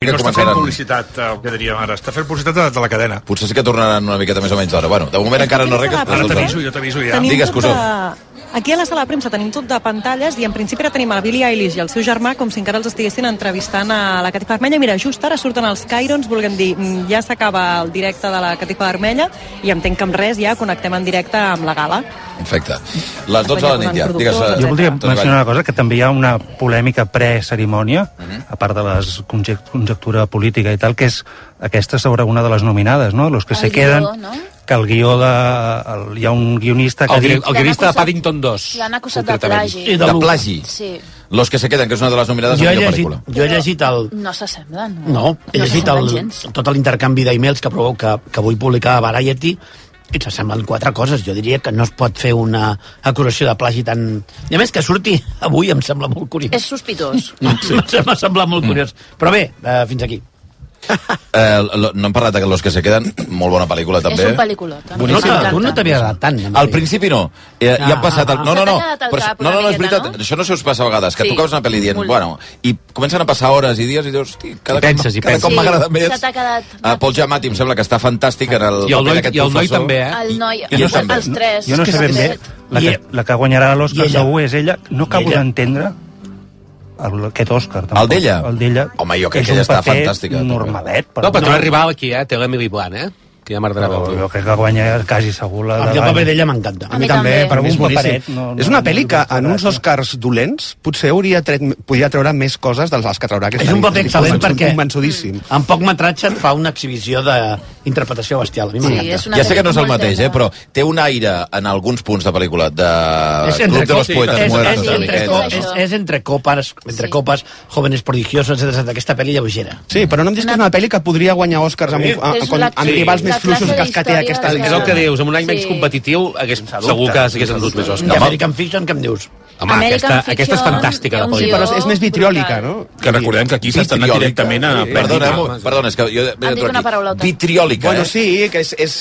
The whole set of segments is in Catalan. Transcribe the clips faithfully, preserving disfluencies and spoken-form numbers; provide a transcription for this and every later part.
I no està fent publicitat, el que diríem ara, està fent publicitat de, de la cadena. Potser sí que tornaran una miqueta més o menys d'hora. Bueno, de moment encara no res. Ara t'aviso, jo t'aviso ja. Digues, Cusó. Aquí a la sala de premsa tenim tot de pantalles i en principi ara tenim a la Billie Eilish i el seu germà com si encara els estiguessin entrevistant a la Catifa Vermella. Mira, just ara surten els Cairons, volguem dir, ja s'acaba el directe de la Catifa Vermella i entenc que amb res ja connectem en directe amb la gala. Perfecte. Les dotze de la nit ja. Digues, jo voldria mencionar una cosa, que també hi ha una polèmica pre-cerimònia, uh-huh. a part de la conjectura política i tal, que és aquesta sobre una de les nominades, no? Los que el se guió, queden... No? Que el guió de... El, hi ha un guionista que el, ha dit... El guionista acusat, de Paddington dos. L'han acusat de plagi. De, de plagi? Sí. Los que se queden, que és una de les nominades jo a millor llegit, pel·lícula. Jo he llegit el... No s'assemblen. No, no he no llegit el, tot l'intercanvi d'emails que provoca, que vull publicar a Variety i s'assemblen quatre coses. Jo diria que no es pot fer una acusació de plagi tan... I a més que surti avui em sembla molt curiós. És sospitós. Sí. M'ha semblat molt curiós. Però bé, eh, fins aquí. Eh, no hem parlat de Los que se queden, molt bona pel·lícula també. És un pel·lícula. No, tu no t'havia agradat tant. Al principi no. Eh, ah, ja han passat... El... No, no, no. Però, no, no, no, és veritat. No? Això no se us passa a vegades, que sí, tu acabes una pel·li dient, bueno, i comencen a passar hores i dies i dius, hosti, cada, I penses, cada cop m'agrada més. Se t'ha quedat... Uh, Paul Giamatti em sembla que està fantàstic en el, I el noi, paper d'aquest i el noi professor. també, eh? El noi, I, i no, els tres. Jo no sé ben bé, la que, la que guanyarà l'Òscar segur és ella. No acabo d'entendre el, aquest Òscar. El d'ella? El d'ella. Home, jo crec que ella està fantàstica. Normalet. No, però no arribar aquí, eh? Té l'Emily Blunt, eh? Que ja m'agradarà veure. Jo crec que guanya quasi segur la... A mi el paper d'ella m'encanta. A mi també, per un paperet. És una pel·li que en uns Oscars dolents potser hauria tret, podria treure més coses dels que traurà aquesta nit. És un paper excel·lent perquè convençudíssim. En poc metratge et fa una exhibició d'interpretació bestial. A mi m'encanta. Sí, ja sé que no és el mateix, eh, però té un aire en alguns punts de pel·lícula de Club de los Poetes Muertos. És entre copes, entre copes, jóvenes prodigiosos, etcètera. Aquesta pel·li lleugera. Sí, però no em dius que és una pel·li que podria guanyar Oscars amb rivals més fluixos que els que té aquesta... És el que dius, amb un any menys competitiu hagués, segur que s'hagués endut més Oscars. I American Fiction, què em dius? Home, aquesta, aquesta és fantàstica, la pel·lícula. Sí, però és més vitriòlica, no? Que recordem que aquí s'està anant directament a... Perdona, perdona, és que jo... Han dit una paraulota. Vitriòlica, Bueno, sí, que és... és,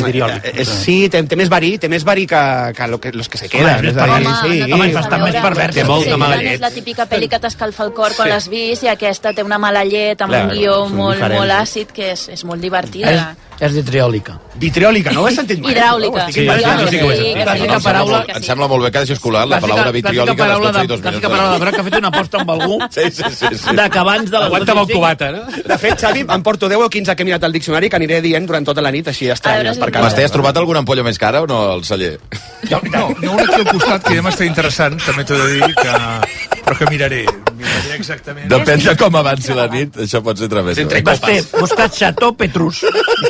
és sí, té, té més verí, té més verí que, que, lo que los que se queden. Home, sí, no és bastant més pervers. Té molta mala llet. És la típica pel·li que t'escalfa el cor quan l'has vist i aquesta té una mala llet amb un guió molt, molt àcid que és, és molt divertida. És vitriòlica. Vitriòlica, no ho has sentit mai? Hidràulica. Sí, sí, Em sembla molt bé que deixis colar la paraula vitriòlica a les dotze i dos minuts. Clàssica paraula de Broc, que ha fet una aposta amb algú sí, sí, sí, sí. de que abans de les Aguanta amb el cubata, no? De fet, Xavi, em porto deu o quinze que he mirat al diccionari que aniré dient durant tota la nit, així estranyes per casa. M'estàs trobat alguna ampolla més cara o no al celler? No, no, no una aquí al costat que ja m'està interessant, també t'ho he de dir, que... però que miraré, miraré exactament. Depèn de com avanci la nit, això pot ser través. Basté, buscat Chateau Petrus.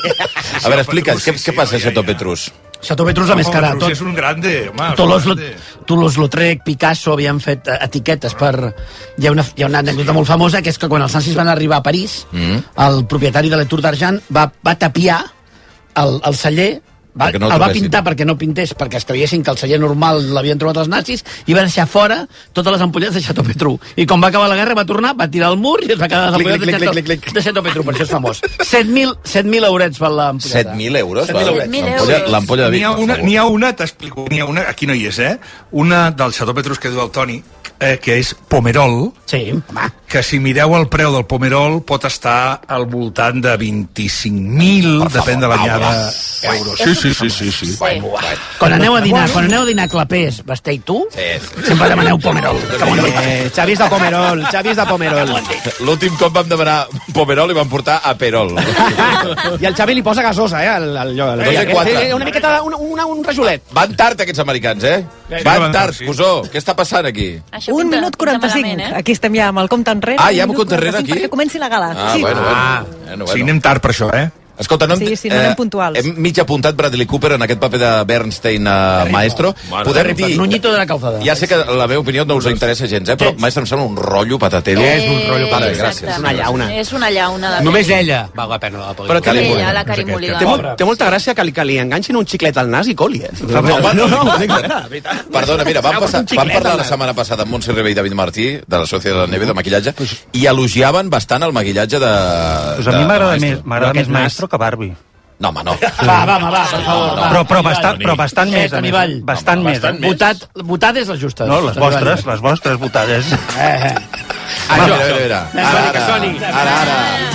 A veure, explica't, què, què passa a Chateau Petrus? Chateau Petrus, a més cara. Tot... És un grande, home. Toulouse-Lautrec, Picasso havien fet etiquetes per... Hi ha, una, hi ha una anècdota molt famosa, que és que quan els nazis van arribar a París, mm. el propietari de la Tour d'Argent va, va tapiar el, el celler. Va, no el, el va pintar perquè no pintés, perquè es creiessin que el celler normal l'havien trobat els nazis, i va deixar fora totes les ampolletes de Chateau Petrus. I quan va acabar la guerra va tornar, va tirar el mur i es va quedar les ampolletes clic, clic, de, clic, clic, de Chateau Petrus, per això és famós. set mil eurets val l'ampolleta. set mil euros? set mil euros. L'ampolla de Vic. N'hi ha una, n'hi ha una t'explico, n'hi ha una, aquí no hi és, eh? Una del Chateau Petrus que diu el Toni, eh, que és Pomerol, sí, home. Que si mireu el preu del Pomerol pot estar al voltant de vint-i-cinc mil, depèn de l'anyada, euros. Sí, sí, sí, sí, sí. Bueno, bueno. Quan aneu a dinar, quan aneu a dinar a Clapés, Basté i tu, sí. Sempre demaneu Pomerol. Eh, Xavi és de Pomerol, Xavi és de Pomerol. L'últim cop vam demanar Pomerol i vam portar a Perol. I el Xavi li posa gasosa, eh, al, al, al, al, al, una miqueta, una, una, un rajolet. Van tard aquests americans, eh? Van tard, Cusó. Què està passant aquí? Un minut quaranta-cinc. Eh? Aquí estem ja amb el compte enrere. Ah, ja amb el compte enrere aquí? Perquè comenci la gala. Ah, sí. bueno, bueno. Ah, bueno, bueno. Sí, anem tard per això, eh? Escolta, no hem, sí, sí, no anem puntuals. Hem mig apuntat Bradley Cooper en aquest paper de Bernstein a Maestro. Bueno, podem dir... Nuñito de la Calzada. Ja sé que la meva opinió no us interessa gens, eh? Però Maestro em sembla un rotllo patatero. Eh, és un rotllo patatero. Gràcies. És una llauna. És una llauna. De Només ella val la pena la pel·lícula. Però ella, la Carey Mulligan. Té, molt, té molta gràcia que li, que li enganxin un xiclet al nas i coli, eh? No, no, no, no, Perdona, mira, vam, passar, vam parlar la setmana passada amb Montse Ribé i David Martí, de la Societat de la Neve, de maquillatge, i elogiaven bastant el maquillatge de... Pues a mi m'agrada més, m'agrada més Maestro que Barbie. No, home, no. Va, va, va, va, per favor. No, però, però, bastant, però bastant més. Caniball. Bastant més. Votat, votades les justes. No, les vostres, les vostres votades. Eh, eh. Ah, mira, mira, mira. Ara, ara, ara.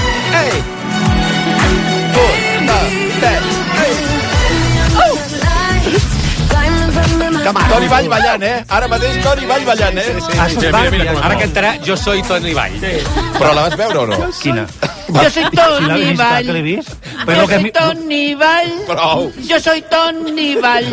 Toni Vall ballant, eh? Ara mateix Toni Vall ballant, eh? Sí, sí, sí. Mira, mira, mira. Ara cantarà Jo soy Toni Vall. Però la vas veure o no? Quina? Jo soy Toni Vall. Que l'he vist? Jo soy Toni Vall. Prou. Jo soy Toni Vall.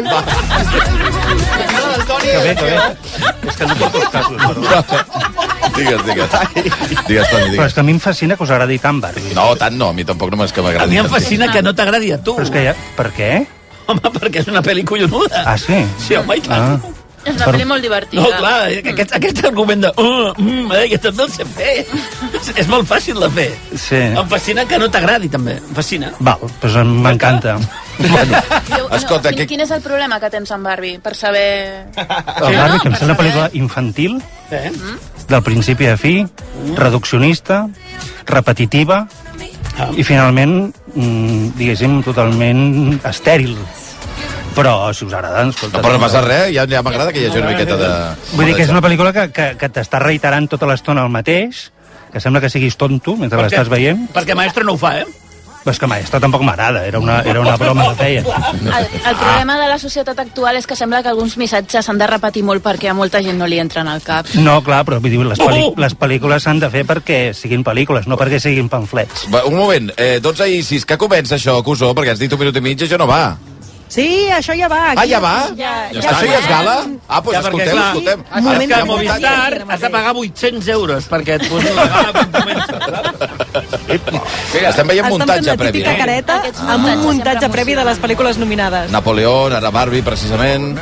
Que bé, que bé. És que no porto els casos, perdó. Digues, digues. Digues, Toni, Però digues. és que a mi em fascina que us agradi tant Barbie. No, tant no, a mi tampoc no és que m'agradi. A mi em fascina que no t'agradi a tu. Però és que ja... Per què? Home, perquè és una pel·li collonuda. Ah, sí? Sí, home, i tant. Ah. És una pel·li molt divertida. No, clar, aquest, aquest argument de... Uh, mm, eh, que tot no sé fer. És, és molt fàcil de fer. Sí. Em fascina que no t'agradi, també. Em fascina. Val, doncs m'encanta. Bueno, Jo, escolta, no, quin, que... quin és el problema que tens amb Barbie? Per saber... El Barbie, que em sembla una pel·lícula infantil, Eh? del principi a fi, reduccionista, repetitiva, i finalment, mm, diguéssim, totalment estèril. Però, si us agrada, escolta... No, però no passa res, ja, ja m'agrada que hi hagi una miqueta de... Vull dir que és una pel·lícula que, que, que t'està reiterant tota l'estona el mateix, que sembla que siguis tonto mentre l'estàs veient. Perquè Maestro no ho fa, eh? Però és que Maestro tampoc m'agrada, era, una, era una broma que feia. El, el problema de la societat actual és que sembla que alguns missatges s'han de repetir molt perquè a molta gent no li entren al cap. No, clar, però vull dir, les, pel·li, les pel·lícules s'han de fer perquè siguin pel·lícules, no perquè siguin pamflets. Va, un moment, eh, dotze i sis, que comença això, Cusó? Perquè has dit un minut i mig, això no va. Sí, això ja va. Ah, ja va? Ja, ja això ja és gala? Ah, doncs Ja, pues perquè, escolteu, clar, escoltem. És Moment que a de Movistar muntatge. has de pagar vuit-cents euros perquè et posin la gala quan comença. Mira, estem veient muntatge Estan fent la previ. típica No? careta Aquests amb un muntatges muntatge sempre previ de les pel·lícules nominades. Napoleón, ara Barbie, precisament.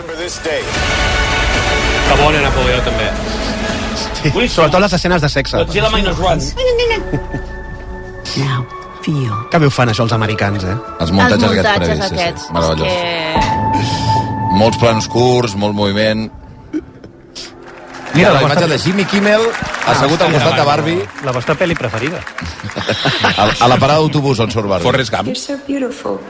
Que bona Napoleó, també. Sí, sobretot les escenes de sexe. Godzilla Minus One. Que bé ho fan això els americans, eh? Els muntatges, Els muntatges aquests previs. aquests. Sí, sí. Meravellós. Que... Molts plans curts, molt moviment. Mira, la imatge de Jimmy Kimmel assegut al costat de Barbie La vostra pel·li preferida. a, a la parada d'autobús on surt Barbie. Forrest Gump. You're so beautiful.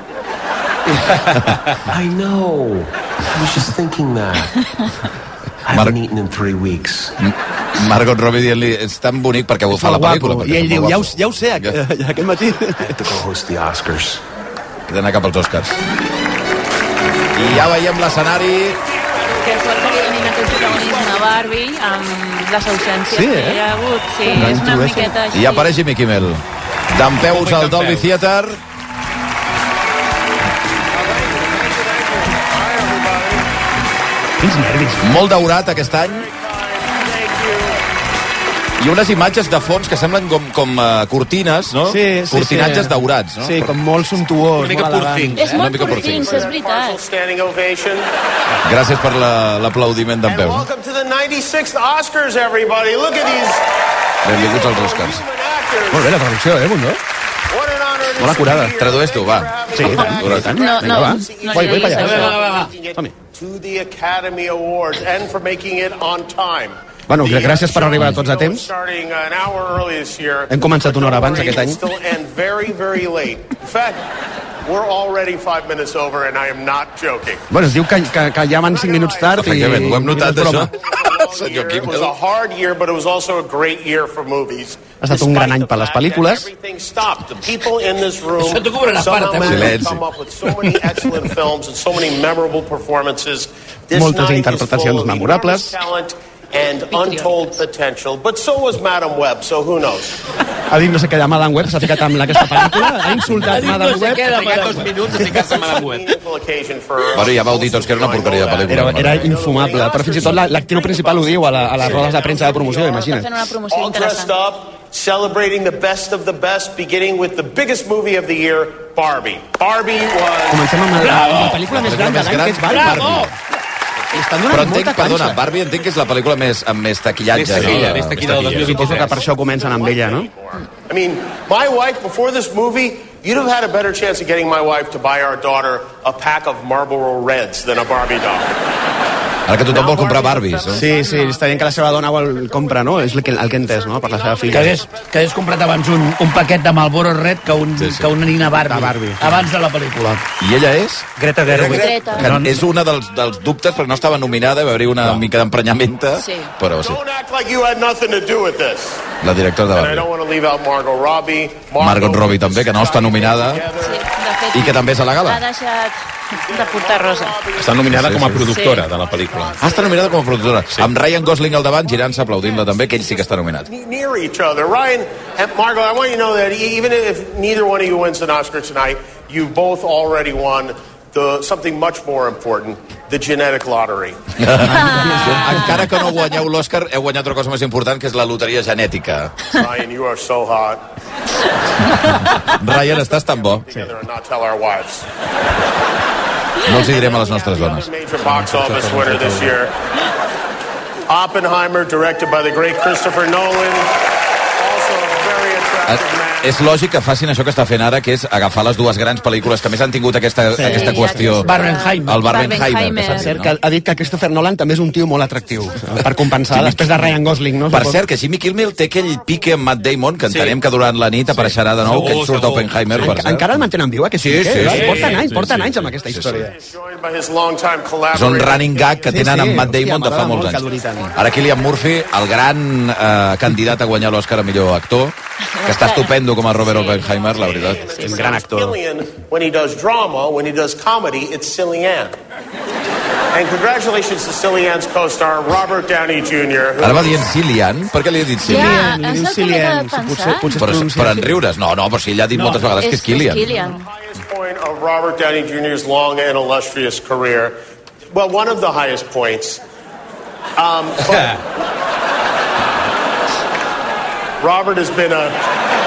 I know. I was just thinking that. I Mar- haven't eaten in three weeks. Margot Robbie dient-li, és tan bonic perquè ho fa la pel·lícula. I ell diu, ja ho, ja ho sé, aqu aquest matí. I have to go host the Oscars. He d'anar cap als Oscars. I ja veiem l'escenari. Que sort que li donin aquest protagonisme a Barbie amb les ausències Sí, que eh? hi ha hagut. Sí, La és una introdueixen. miqueta així. I ja apareix Jimmy Kimmel. Dempeus al Dolby Theater. Quins nervis. Molt daurat aquest any. I unes imatges de fons que semblen com, com uh, cortines, no? Sí, sí, Cortinatges sí. daurats, no? Sí, com molt sumptuós. Una mica molt elegant. Poor Things. És Una molt mica Poor Poor Things, és veritat. Standing ovation. Gràcies per la- l'aplaudiment d'en And Peu. welcome to the ninety-sixth Oscars, everybody. Look at these Benvinguts als Oscars. human actors. Molt bé, la traducció, eh, Bundó? What an honor it Molt is to acurada. be here. Tradueix tu, va. Sí, i tant, i tant. No, no, va. no Vai, li vai diguis per allà. això. Va, va, va. Making it Som-hi. to the Academy Awards and for making it on time. Bueno, The gràcies per arribar tots a show temps. starting an hour early this year. Hem començat una hora abans, aquest any. Still end very, very late. In fact, we're already five minutes over and I am not joking. Bueno, es diu que, que, que ja van cinc minuts tard i... Efectivament, ho hem notat, i no és això. broma. Senyor It was a Kimmel. hard year, but it was also a great year for movies. Ha estat un gran any per les pel·lícules. Everything stopped. The people in this room Això t'ho cobraran a part, somehow eh? managed to Silenci. come up with so many excellent films and so many memorable performances. This Moltes night is interpretacions full of memorables. enormous talent and untold potential, but so was Madam Web, so who knows? Ha dit no sé què de Madame Web, s'ha ficat amb aquesta pel·lícula, ha insultat Ha dit Madame no sé Web. què de Ha trigat Madame dos Web. minuts a ficar-se a Madame Web. Meaningful occasion for Bueno, ja vau dir tots que era una porqueria de pel·lícula. Era, era infumable, però fins i tot la- l'actriu principal ho diu a, la, a les rodes de premsa de promoció, Està imagina't. fent una promoció all dressed interessant. up, celebrating the best of the best, beginning with the biggest movie of the year, Barbie. Barbie was... Comencem amb la, amb la pel·lícula més gran de l'any, que és Barbie. Bravo! Li estan Però donant entenc, molta perdona, canxa. Barbie entenc que és la pel·lícula més, amb més taquillatge. Més taquilla, no? més taquilla del dos mil Suposo que per això comencen amb ella, no? I mean, my wife, before this movie, you'd have had a better chance of getting my wife to buy our daughter a pack of Marlboro Reds than a Barbie doll. Ara que tothom vol comprar Barbies. No? Sí, sí, està dient que la seva dona el compra, no? És el que, el que he entès, no? Per la seva Que filla. hagués, que hagués comprat abans un, un paquet de Marlboro Red que, un, Sí, sí. que una nina Barbie, De Barbie. abans de la pel·lícula. I ella és? Greta Gerwig. Greta. Que és una dels, dels dubtes, perquè no estava nominada, va haver una mica d'emprenyamenta, Sí. però sí, Don't act like you had nothing to do with this. la directora de And I don't Barbie. want to leave out Margot Robbie. Margot Robbie també, que no està nominada. Sí, de fet, I que també és a la gala. Ha deixat de portar rosa. Està nominada com a productora de la pel·lícula. Ah, està nominada com a productora. Sí. Amb Ryan Gosling al davant, girant-se, aplaudint-la també, que ell sí que està nominat. Near each other. Ryan and Margot, I want you to know that even if neither one of you wins an Oscar tonight, you both already won the something much more important, the genetic lottery. Encara que no guanyeu l'Oscar, heu guanyat una cosa més important, que és la loteria genètica. Ryan, you are so hot. Ryan, estàs tan bo. Sí. Not tell our wives. No els hi direm a les nostres dones. Major box office winner this year. Oppenheimer, directed by the great Christopher Nolan. Also a very attractive man. És lògic que facin això que està fent ara, que és agafar les dues grans pel·lícules que més han tingut aquesta, sí, aquesta qüestió. Barbenheimer. El Barbenheimer. Per cert, que ha dit que Christopher Nolan també és un tio molt atractiu, per compensar Jimmy després de Ryan Gosling, no? Per cert, que Jimmy Kimmel té aquell pique amb Matt Damon, que entenem sí. que durant la nit apareixerà de nou, sí. que ell surt a Oppenheimer. En, encara el mantenen viu, aquest sí, pique? Sí, sí, porten sí, anys, porten sí, anys sí, amb aquesta sí, història. Sí. És un running gag que tenen sí, sí. amb Matt Damon de fa molts anys. Ara Cillian Murphy, el gran eh, candidat a guanyar l'Oscar a millor actor, que està estupendo com a Robert Oppenheimer, la veritat. És un gran actor. When he does drama, when he does comedy, it's Cillian. And congratulations to Cillian's co-star Robert Downey junior Ara va dient Cillian? Per què li he dit Cillian? Ja, és el que m'he quedat pensant. Potser, però, però en riures? No, no, però si ell ha dit no, moltes vegades que és Cillian. És Cillian. The highest point of Robert Downey junior's long and illustrious career. Well, one of the highest points. Um, but Robert has been a...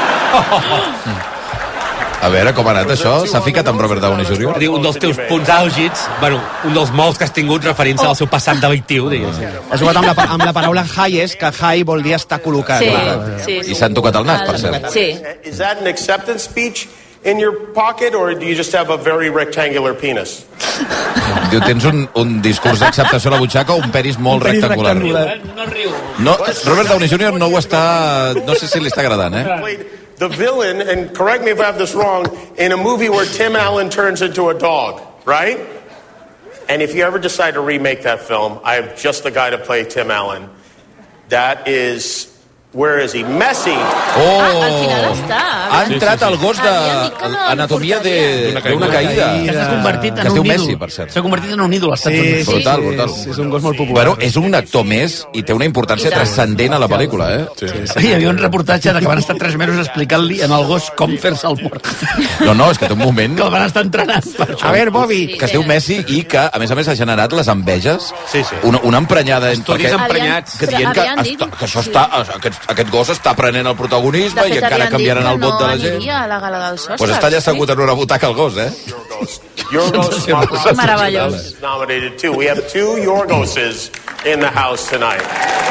A veure, com ha anat això? S'ha ficat amb Robert Downey junior? Diu, un dels teus punts àlgids, bueno, un dels molts que has tingut referint-se al seu passat delictiu, diguéssim. Has jugat amb la, amb la paraula highest, que high vol dir estar col·locat. Sí, clar. sí, sí. I s'han tocat el nas, per cert. Sí. Is that an acceptance speech in your pocket, or do you just have a very rectangular penis? Diu, tens un, un discurs d'acceptació a la butxaca o un penis molt un penis rectangular? rectangular. No riu. No, Robert Downey junior no ho està... No sé si li està agradant, eh? The villain, and correct me if I have this wrong, in a movie where Tim Allen turns into a dog, right? And if you ever decide to remake that film, I have just the guy to play Tim Allen. That is... Where is he? Messi. Oh! Ah, al final està. Ha entrat el gos d'anatomia d'una caïda. Que s'ha convertit en que es un diu ídol. Messi, per cert. S'ha convertit en un ídol als Estats Sí, Units. sí, Brutal, brutal. És, és un gos molt popular. Bueno, és un actor més i té una importància transcendent a la pel·lícula, eh? Sí, sí. Hi havia un reportatge de que van estar tres mesos explicant-li en el gos com fer-se el mort. No, no, és que té un moment... Que el van estar entrenant per això. A veure, Bobby. Que es diu Messi i que, a més a més, ha generat les enveges. Sí, sí. Una, una emprenyada... Estudis perquè- emprenyats. que dient que, Havien dit- està, que això està, aquest, aquest gos està prenent el protagonisme De i fet, encara havien canviaran dit el que vot de la no gent. aniria a la gala dels Oscars. Pues està allà assegut en una butaca el gos, eh? Yorgos Meravellós. is nominated too. We have two Yorgoses in the house tonight.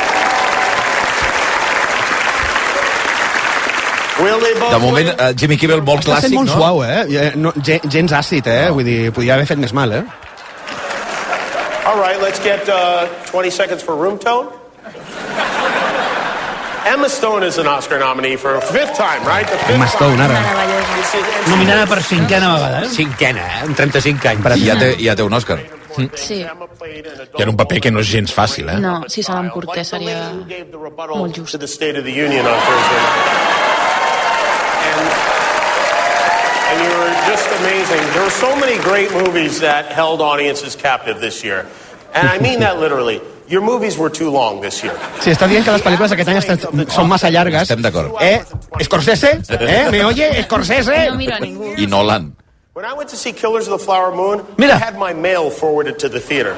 Will they both De moment, win? uh, Jimmy Kimmel molt Està clàssic, sent molt no? suau, eh? Ja, no gen- gens àcid, eh? Vull dir, podria haver fet més mal, eh? All right, let's get uh, twenty seconds for room tone. Emma Stone is an Oscar nominee for a fifth time, right? The fifth Emma Stone, time. ara. Meravellosa. Nominada per cinquena vegada, eh? Cinquena, eh? Amb trenta-cinc anys. I ja té, ja té un Òscar. Sí. I en un paper que no és gens fàcil, eh? No, si se l'emportés seria molt just. To the State of the Union on Thursday night. And, and you were just amazing. There were so many great movies that held audiences captive this year. And I mean that literally. Your movies were too long this year. Sí, està dient que les pel·lícules aquest any estan, són massa llargues. Estem d'acord. Eh? Scorsese? Eh? Me oye? Scorsese? No miro a ningú. I Nolan. When I went to see Killers of the Flower Moon, Mira. I had my mail forwarded to the theater.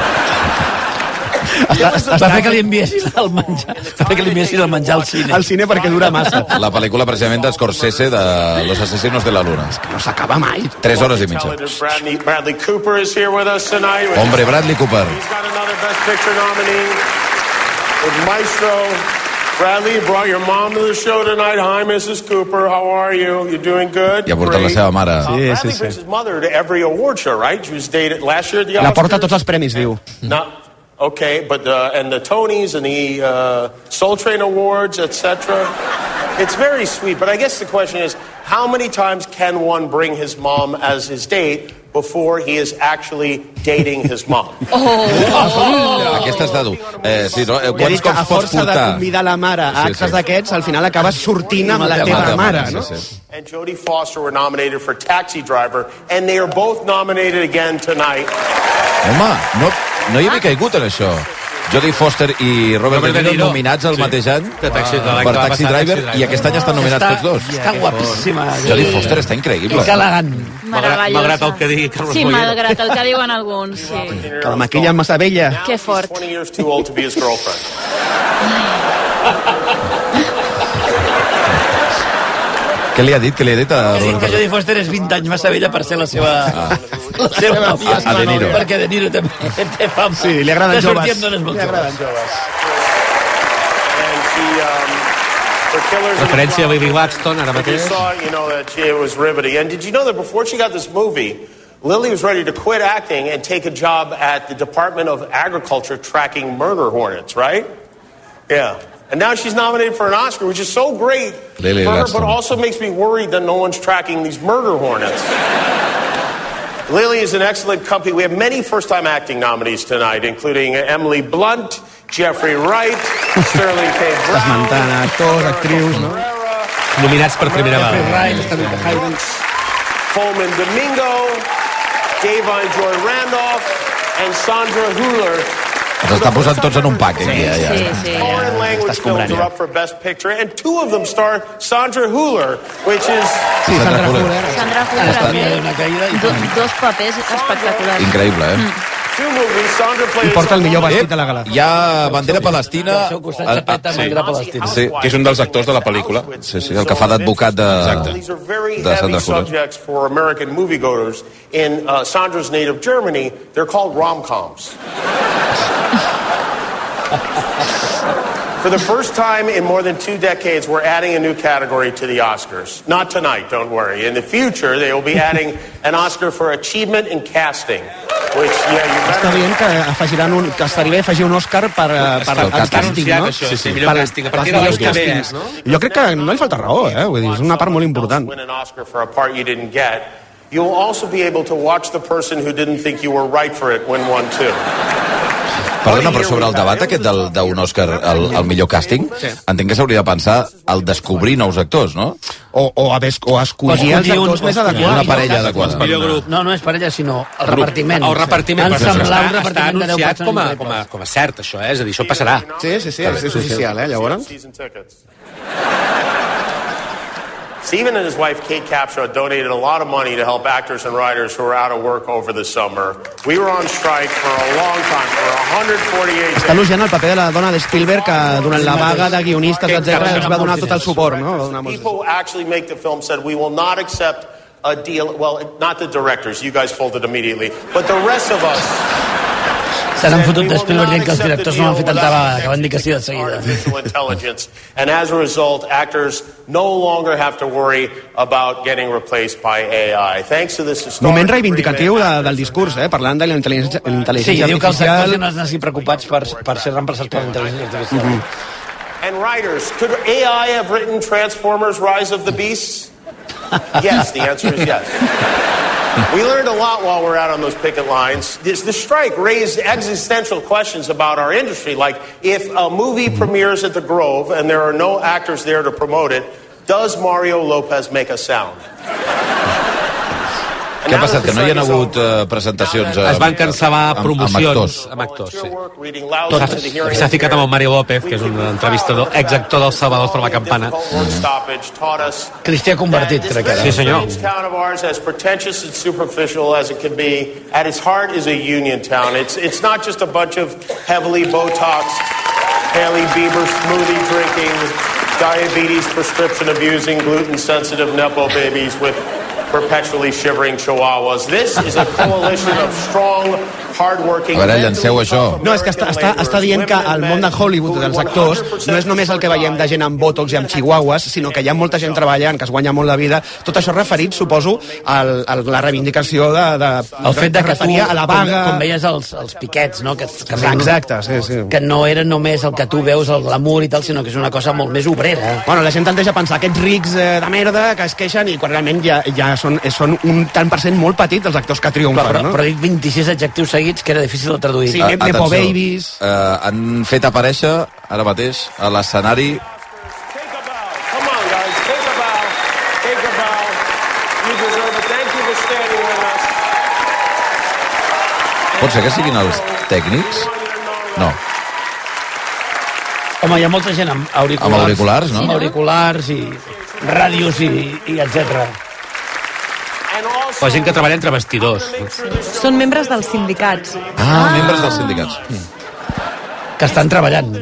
Va fer que li enviessis el menjar. Va fer que li enviessis el menjar al cine. Al cine perquè dura massa. La pel·lícula precisament de Scorsese de Los Asesinos de la Luna. No s'acaba mai. Tres hores i mitja. Bradley, Bradley Cooper is here with us tonight. Hombre, Bradley Cooper. He's got another Best Picture nominee with Maestro. Bradley, you brought your mom to the show tonight. Hi, Missus Cooper. How are you? You doing good? I ha portat la seva mare. Uh, Sí, Bradley sí, brings sí. his mother to every award show, right? She was dated last year at the Oscars. La porta a tots els premis, diu. No, okay, but uh, and the Tonys and the uh, Soul Train Awards, et cetera. It's very sweet, but I guess the question is, how many times can one bring his mom as his date before he is actually dating his mom? Oh! oh. Aquesta és de dur. Eh, sí, no? eh, quants cops a pots força portar? de convidar la mare a actes sí, sí. d'aquests, al final acabes sortint amb la teva mare, no? Sí, sí. And Jodie Foster were nominated for Taxi Driver, and they are both nominated again tonight. Home, no, no hi havia caigut en això. Jodie Foster i Robert, Robert De Niro nominats el sí. mateix any per Taxi, per Taxi Driver, i aquest any estan nominats tots dos. Està guapíssima. Jodie Foster està increïble. És elegant. Malgrat el que digui Carlos Sí, malgrat el que diuen alguns, sí. Que la maquilla massa vella. Que fort. Què li ha dit? Què li ha dit a... Ha dit que Jodie Foster és vint anys massa vella per ser la seva... Ah. La seva nòvia. A De Niro. Perquè De Niro també té fama. Sí, li agraden joves. Li agraden joves. Referència a Lily Gladstone, ara mateix. You know that she was riveting. And did you know that before she got this movie, Lily was ready to quit acting and take a job at the Department of Agriculture tracking murder hornets, right? Yeah. And now she's nominated for an Oscar, which is so great Lily for her, Gladstone. But also makes me worried that no one's tracking these murder hornets. Lily is an excellent company. We have many first-time acting nominees tonight, including Emily Blunt, Jeffrey Wright, Sterling K. Brown, esmentant actors, actrius, no? Nominats per primera vegada. Coleman Domingo, Davine Joy Randolph, and Sandra Hüller. Els està posant tots en un pack, aquí. Ja, ja. Sí, sí, ja. Foreign language films are up for Best Picture, and two of them star Sandra Hüller, which is... Sí, Sandra Hüller. Sandra Hüller. Do, dos papers espectaculars. Increïble, eh? Mm. I porta el millor vestit de la gala. Hi ha bandera palestina... Sí, que és un dels actors de la pel·lícula. Sí, sí, el que fa d'advocat de, de Sandra Hüller. For American moviegoers in uh, Sandra's native Germany, they're called rom-coms. For the first time in more than two decades, we're adding a new category to the Oscars. Not tonight, don't worry. In the future, they will be adding an Oscar for achievement in casting. Which, yeah, you better... Està dient que afegiran un, que estaria bé afegir un Òscar per, per el càsting, no? Això, sí, sí. Millor càsting, a partir dels càstings. No? Jo crec que no li falta raó, eh? Vull dir, és una part molt important. Win an Oscar for a part you didn't get. You'll also be able to watch the person who didn't think you were right for it win one too. Perdona, però sobre el debat aquest d'un Òscar al, al millor càsting, sí. Entenc que s'hauria de pensar al descobrir nous actors, no? O, o, a, ves, o a escollir els actors més adequats. Una parella adequada. No, no és parella, sinó el repartiment. El repartiment. Ens sembla un repartiment de deu persones. Està anunciat com a, com, a, com a cert, això, eh? És a dir, això passarà. Sí, sí, sí, és oficial, eh, llavors. Stephen and his wife, Kate Capshaw, donated a lot of money to help actors and writers who are out of work over the summer. We were on strike for a long time, for one hundred forty-eight days. Està elogiant el paper de la dona de Spielberg, que durant la vaga de guionistes, etcètera, ens va donar tot el suport, no? People who actually make the film said, we will not accept a deal, well, not the directors, you guys folded immediately, but the rest of us... Se n'han fotut de Spielberg dient que els directors no han fet tanta vaga, que van dir que sí de seguida. And as a result, actors no longer have to worry about getting replaced by A I. Thanks to this historic... Moment reivindicatiu de, del discurs, eh? Parlant de la intel·ligència artificial. Sí, diu que els actors ja no estan preocupats per, per ser reemplaçats per la intel·ligència artificial. Mm-hmm. And writers, could A I have written Transformers Rise of the Beasts? Yes, the answer is yes. We learned a lot while we were out on those picket lines. This, the strike raised existential questions about our industry, like if a movie premieres at the Grove and there are no actors there to promote it, does Mario Lopez make a sound? Què ha passat? Que no hi ha hagut uh, presentacions uh, es van cancel·lar promocions amb actors, amb actors sí. S'ha ficat amb el Mario López, que és un entrevistador, exactor dels Salvadors per la Campana. Mm. Cristià convertit, crec que era. Sí, senyor. As pretentious and superficial as it can be, at its heart is a union town. It's, it's not just a bunch of heavily Botoxed, Hailey Bieber smoothie drinking, diabetes prescription abusing, gluten sensitive Nepo babies with perpetually shivering chihuahuas. This is a coalition of strong, hardworking... A veure, llanceu això. No, és que està, està, està dient que el món de Hollywood, dels actors, no és només el que veiem de gent amb botox i amb chihuahuas, sinó que hi ha molta gent treballant, que es guanya molt la vida. Tot això referit, suposo, a la reivindicació de... de el fet de que tu, a la vaga... com, com veies els, els piquets, no? Que, que, exacte, sí, sí. Que no era només el que tu veus, el glamour i tal, sinó que és una cosa molt més obrera. Bueno, la gent tendeix a pensar aquests rics eh, de merda que es queixen i quan realment ja, ja són, són un tant per cent molt petit els actors que triomfen, però, no? Però dic vint-i-sis adjectius seguits que era difícil de traduir. Sí, Nepo Babies... Uh, han fet aparèixer ara mateix a l'escenari pot ser que siguin els tècnics? No. Home, hi ha molta gent amb auriculars. Amb auriculars, no? Amb auriculars i ràdios i, i etcètera. O gent que treballa entre vestidors. Són membres dels sindicats. Ah, ah. membres dels sindicats. Mm. Que estan treballant.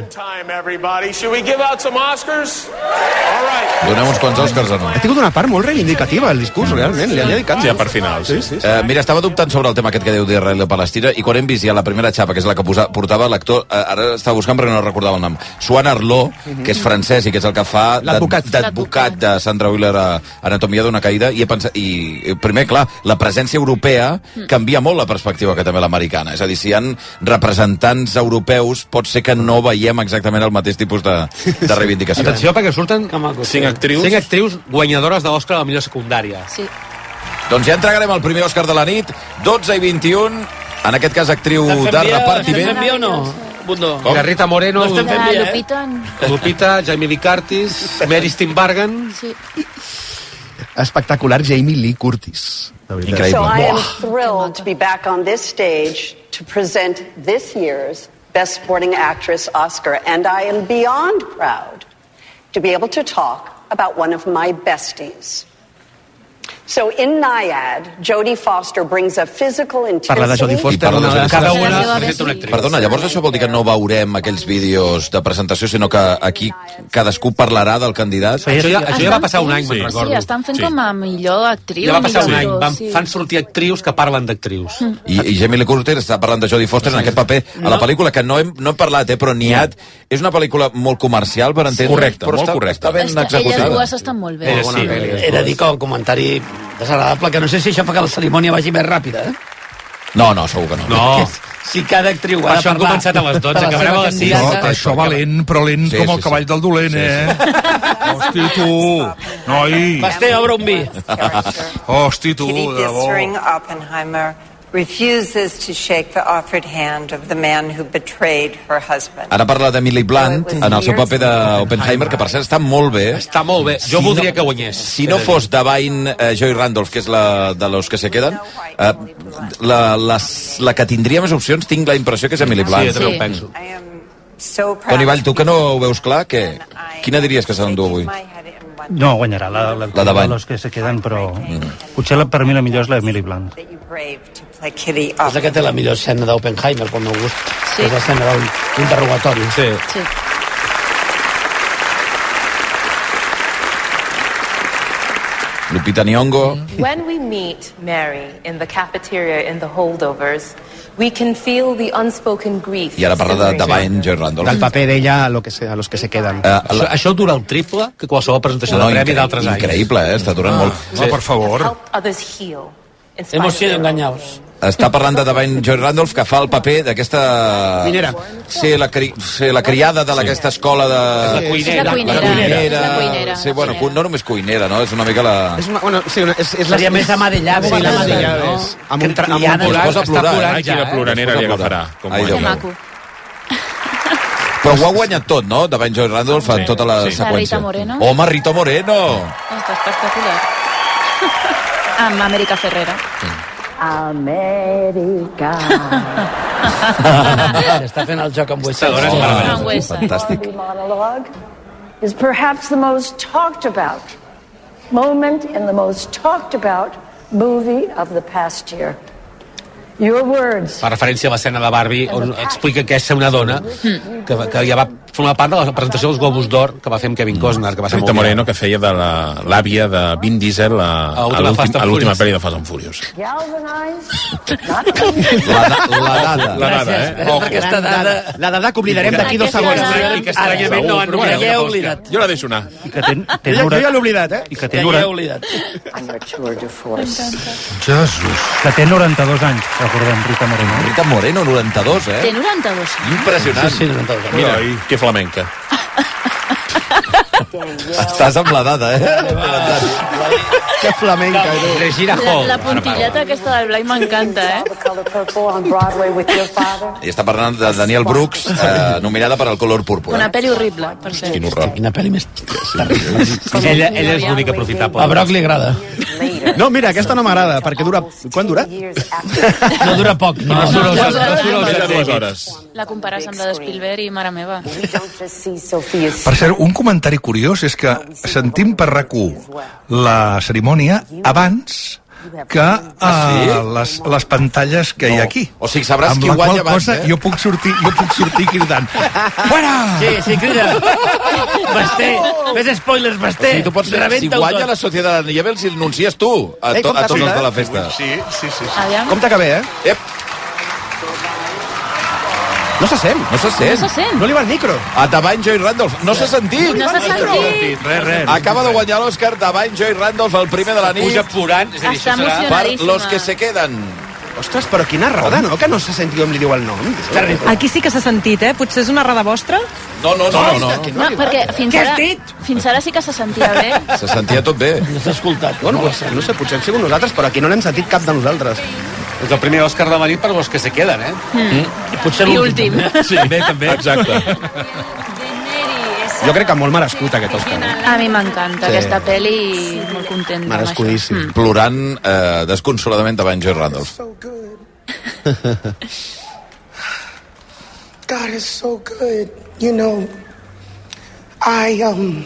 Donem uns quants Oscars o no? Ha tingut una part molt reivindicativa el discurs, realment, li ha dedicat. Sí, per final. Sí, sí, sí. Uh, mira, estava dubtant sobre el tema aquest que diu d'Israel i Palestina i quan hem vist ja la primera xapa, que és la que posa, portava l'actor, uh, ara estava buscant perquè no recordava el nom, Swan Arlot, mm-hmm. que és francès i que és el que fa d'advocat de Sandra Wheeler a Anatomia d'una caïda, i, he pensat, i primer, clar, la presència europea canvia molt la perspectiva que també l'americana. És a dir, si hi ha representants europeus, pot ser que no veiem exactament el mateix tipus de, de reivindicació. Atenció, perquè surten cinc actrius. cinc actrius guanyadores de l'Oscar a la millor secundària. Sí. Doncs ja entregarem el primer Òscar de la nit, dotze i vint-i-un, en aquest cas actriu de repartiment. L'estem fent bé o no? Bundó. La Rita Moreno, no estem fent bé, eh? Lupita. Lupita, Jamie Lee Curtis, Mary Steenburgen. Sí. Espectacular Jamie Lee Curtis. Increïble. So I am thrilled to be back on this stage to present this year's Best Supporting Actress Oscar, and I am beyond proud to be able to talk about one of my besties. So in Nyad, Jodie Foster brings a physical intensity... Parla de Jodie Foster, una de cada una... Perdona, llavors això vol dir que no veurem aquells vídeos de presentació, sinó que aquí cadascú parlarà del candidat? Sí, això, ja, això ja va passar un any, sí. me'n recordo. Sí, estan fent sí. com a millor actriu. Ja va passar un any, van, sí. fan sortir actrius que parlen d'actrius. Mm. I, I Jamie Lee Curtis està parlant de Jodie Foster en aquest paper a la pel·lícula, que no hem, no hem parlat, eh, però Nyad és una pel·lícula molt comercial, per entendre. Correcte, molt està, correcte. Està ben executada. Elles dues estan molt bé. Eh, sí, he de dir que el comentari desagradable, que no sé si això fa que la cerimònia vagi més ràpida, eh? No, no, segur que no. No. Si cada actriu ha de això han començat a les dotze, acabarem a les sis. No, això va lent, però lent sí, com sí, el cavall sí. del dolent, sí, eh? Sí. Hosti, tu! Noi! Basté, obre un vi. Hosti, tu, Kitty de bo. Distring Oppenheimer refuses to shake the offered hand of the man who betrayed her husband. Ara parla d'Emily Blunt en el seu paper d'Oppenheimer, que per cert està molt bé. Està molt bé. Jo si voldria no, que guanyés. Si no fos Divine uh, Joy Randolph, que és la de los que se queden, uh, la, la, la que tindria més opcions, tinc la impressió que és Emily Blunt. Sí, jo també ho penso. So Toni Vall, tu que no ho veus clar, què? Quina diries que se l'endú avui? No, guanyarà la, la, la de los que se queden, però mm. potser la, per mi la millor és l'Emily Blunt. És la que té la millor escena d'Oppenheimer, pel meu gust. Sí. És l'escena de l'interrogatori. Sí. Sí. Lupita Nyong'o. When we meet Mary in the cafeteria in the holdovers, we can feel the unspoken grief. I ara parla de Divine Joy Randolph. Del paper d'ella a, lo que se, a los que se queden. Uh, Això, la... això dura el triple que qualsevol presentació no, de premi d'altres anys. Increïble, eh? Està durant ah, molt. No, per favor. Help others heal. Hemos sido engañados. Està parlant de Divine Joy Randolph, que fa el paper d'aquesta... Minera. Sí, la, cri... sí, la criada de aquesta escola de... La cuinera. La cuinera. La cuinera. La cuinera. Sí, bueno, cu... no només cuinera, no? És una mica la... És una, bueno, sí, una, és, és Seria més ama de llaves. Sí, l'ama de llaves. No? Amb un, tra... amb un Es posa a plorar. plorant Ai, quina ploranera li agafarà. Ai, Que maco. Però ho ha guanyat tot, no? Divine Joy Randolph en tota la Sí. seqüència. La Rita Moreno. Home, Rita Moreno! Està espectacular. Amb Amèrica Ferrera. Amèrica. Està fent el joc amb West Side. Amb West Side. Fantàstic. Monologue is perhaps the most talked about moment in the most talked about movie of the past year. Your words. Fa referència a l'escena de Barbie on explica que és ser una dona que, que ja va formar part de la presentació dels Globus d'Or que va fer amb Kevin Costner, que va ser Rita molt Moreno, que feia de l'àvia de Vin Diesel a, a l'última pel·li de Fast and Furious. La, la dada. La dada, eh? Oh, aquesta dada. La dada que oblidarem d'aquí dos segons. I que estranyament no han ja he oblidat. Jo la deixo anar. I que ten, ten jo, jo ja l'he oblidat, eh? I que té, Ja ja he oblidat. Jesús. que té noranta-dos anys, recordem, Rita Moreno. Rita Moreno, noranta-dos, eh? Té noranta-dos. Impressionant. Sí, sí, noranta-dos. Mira, que flamenca. Estàs amb la dada, eh? Que flamenca. Regina La, Hall. la puntilleta aquesta del Blai m'encanta, eh? I està parlant de Daniel Brooks, eh, nominada per al Color Púrpura. Una pel·li horrible, per cert. Quin horror. Quina pel·li més... Ella, ella és l'única aprofitable. A Brock li agrada. No, mira, aquesta no m'agrada, perquè dura... Quan dura? No dura poc. No, No, no, no, Mira dues hores. La compares amb la de Spielberg i mare meva. Per cert, un comentari curiós és que sentim per R A C u la cerimònia abans que uh, les, les pantalles que hi ha aquí. O sigui, sabràs amb qui la guanya qual abans, cosa eh? jo puc sortir, jo puc sortir cridant Fuera! Sí, sí, crida. Basté, fes spoilers, Basté. Sí, tu pots fer, si guanya la Societat de Nieves, si l'anuncies tu a, Ei, to, a compte, tots els compte. de la festa. Sí, sí, sí. sí. Aviam. Compte que bé, eh? Ep, No se sent. no se sent. No se sent. No li va el micro. A Davine Joy Randolph. No s'ha sentit. No s'ha sentit. Res, res. Acaba de guanyar l'Oscar Davine Joy Randolph, el primer de la nit, Puja plorant, és a dir, Està això serà... per emocionadíssima. Los que se queden. Ostres, però quina errada, no? Que no s'ha sentit com li diu el nom. Aquí sí que s'ha sentit, eh? Potser és una errada vostra? No, no, no, no. no. No, perquè fins Què has ara, dit? fins ara sí que se sentia bé. Se sentia tot bé. No s'ha escoltat. Bueno, pues, no sé, potser hem sigut nosaltres, però aquí no l'hem sentit cap de nosaltres. És el primer Òscar de la nit per los que se queden, eh? I potser I l'últim. últim. Sí, bé, també. Exacte. Jo crec que molt merescut aquest Òscar. A mi m'encanta Sí. aquesta pel·li i molt contenta amb això. Merescudíssim. Mm. Plorant eh, desconsoladament Davine Joy Randolph. God is so good. You know, I um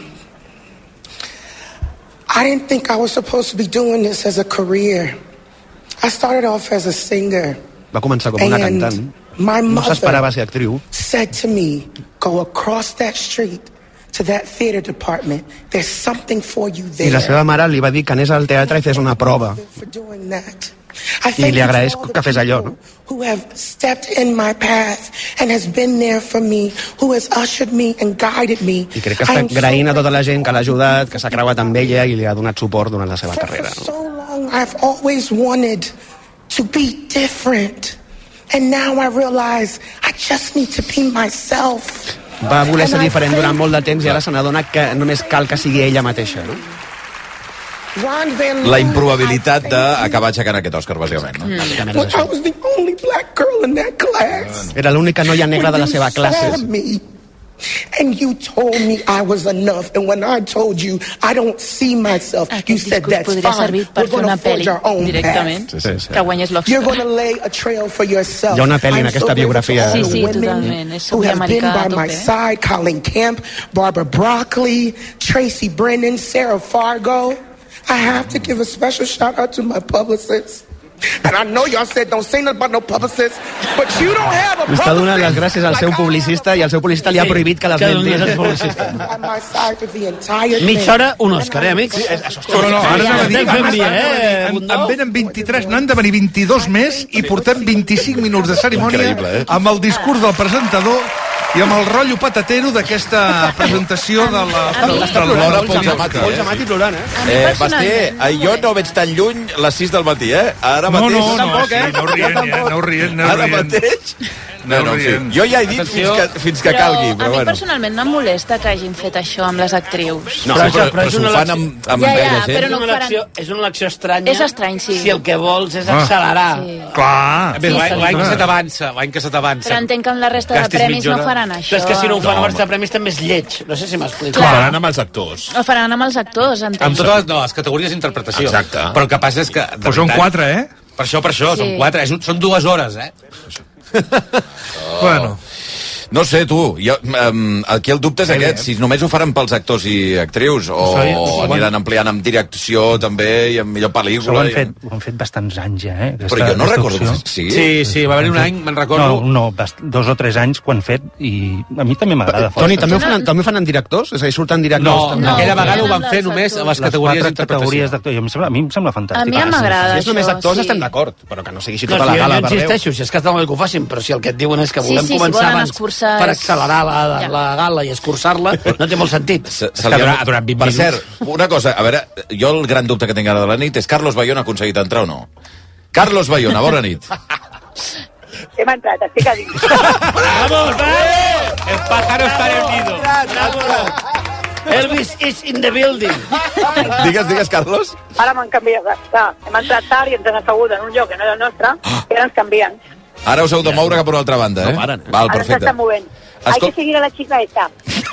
I didn't think I was supposed to be doing this as a career. I started off as a singer. Va començar com una And cantant. my No mother s'esperava ser actriu. said to me, go across that street to that theater department. There's something for you I la there. seva mare li va dir que anés al teatre i fes una prova. For doing that. I I thank li you to agraeix all the que fes allò, no? who have stepped in my path and has been there for me, who has ushered me and guided me. I crec que està I am so agraint a tota la gent que l'ha ajudat, que s'ha creuat amb ella i li ha donat suport durant la seva carrera. For No? so long, I've always wanted to be different. And now I realize I just need to be myself. Va voler ser diferent durant molt de temps i ara se n'adona que només cal que sigui ella mateixa, no? Ron Van La Loon, improbabilitat d'acabar aixecant aquest Òscar, bàsicament. No? I, well, I was the only black girl in that class. Era l'única noia negra de la seva classe. Saw me, and you told me I was enough. And when I told you I don't see myself, you Aquest said discurs that's podria fine. servir per We're fer going una to forge pel·li our own directament, path. Sí, sí, sí. que guanyés You're l'Òscar. going to lay a trail for yourself. Hi ha una pel·li en I'm aquesta so grateful biografia. to all Sí, sí, the women totalment. És who have been americà a by my tope. side. Colin Kemp, Barbara Broccoli, Tracy Brennan, Sarah Fargo. I have to give a special shout out to my publicist. And I know y'all said don't say nothing about no publicist, but you don't have a Li està donant les publicist. gràcies al seu publicista i el seu publicista li ha prohibit que Que donés el l'esmenti. publicista. By my side for the entire thing. Mitja hora, un Òscar, eh, amics? No, no, ara anava a dir, Estem fent bien, eh, en, Bundó? en venen vint-i-tres, n'han de venir vint-i-dos més i portem vint-i-cinc minuts de cerimònia Increïble, eh? amb el discurs del presentador i amb el rotllo patatero d'aquesta presentació de la... A mi- de Està plorant el Pol Zamati, Pol eh? Zamati plorant, eh? A mi Eh, Basté, personalment... eh, jo no veig tan lluny les sis del matí, eh? Ara No, mateix... no, no, tampoc, sí, eh? aneu rient, eh? Aneu rient, aneu Ara rient. mateix... No, no, en fi. rient. Jo ja he dit fins Atenció. que, fins que Però calgui, a però mi bueno. personalment no em molesta que hagin fet això amb les actrius. No, Però però, això- però, però és si ho una fan elecció- amb, amb Ja, ja, gaire gent... però És no una, ho faran. elecció, és una elecció estranya. És estrany, sí. Si el que vols és Ah. accelerar. Sí. Clar. Bé, Sí, l'any sí. l'any que se t'avança, l'any que se t'avança. Però entenc que amb la resta de Gastis premis mitja no hora. faran això. Però és que si no ho fan No, amb els de premis també és lleig. No sé si m'explico. Ho Clar. faran amb els actors. Ho faran amb els actors, entenc. Amb totes les, no, les categories d'interpretació. Exacte. Però el que passa és que... de Però són veritat, quatre, eh? Per això, per això, Sí. són quatre. És, un- són dues hores, eh? Bueno. No sé, tu, jo, um, aquí el dubte és sí, aquest, si només ho faran pels actors i actrius, o sí, sí, aniran ampliant amb direcció també i amb millor pel·lícula. Ho han fet, ho han fet bastants anys, ja, eh? Aquesta, però jo no recordo. Sí, sí, sí, va haver un any, me'n recordo. No, no, bast... dos o tres anys que ho han fet i a mi també m'agrada. Toni, també ho, fan, també ho fan en directors? És a dir, surten directors? No, no aquella vegada ho van fer només a les categories d'interpretació. A mi em sembla fantàstic. A mi m'agrada això. Si és només actors, estem d'acord, però que no sigui així tota la gala. Jo insisteixo, si és que està molt que ho facin, però si el que et diuen és que volem començar abans per accelerar la gala i escurçar-la, no té molt sentit. Ha durat vint minuts. Per cert, una cosa, a veure, jo el gran dubte que tinc ara de la nit és Carlos Bayona ha aconseguit entrar o no? Carlos Bayona, bona nit. Hem entrat, estic a dins. ¡Vamos, vamos! El pájaro está en el nido. Elvis is in the building. Digues, digues, Carlos. Ara m'han canviat. Clar, hem entrat tard i ens han assegut en un lloc que no era el nostre i ara ens canvien. Ara us heu de moure cap a una altra banda, eh? No paren. Val, perfecte. Ara s'està movent. Hay que seguir a la chica esta.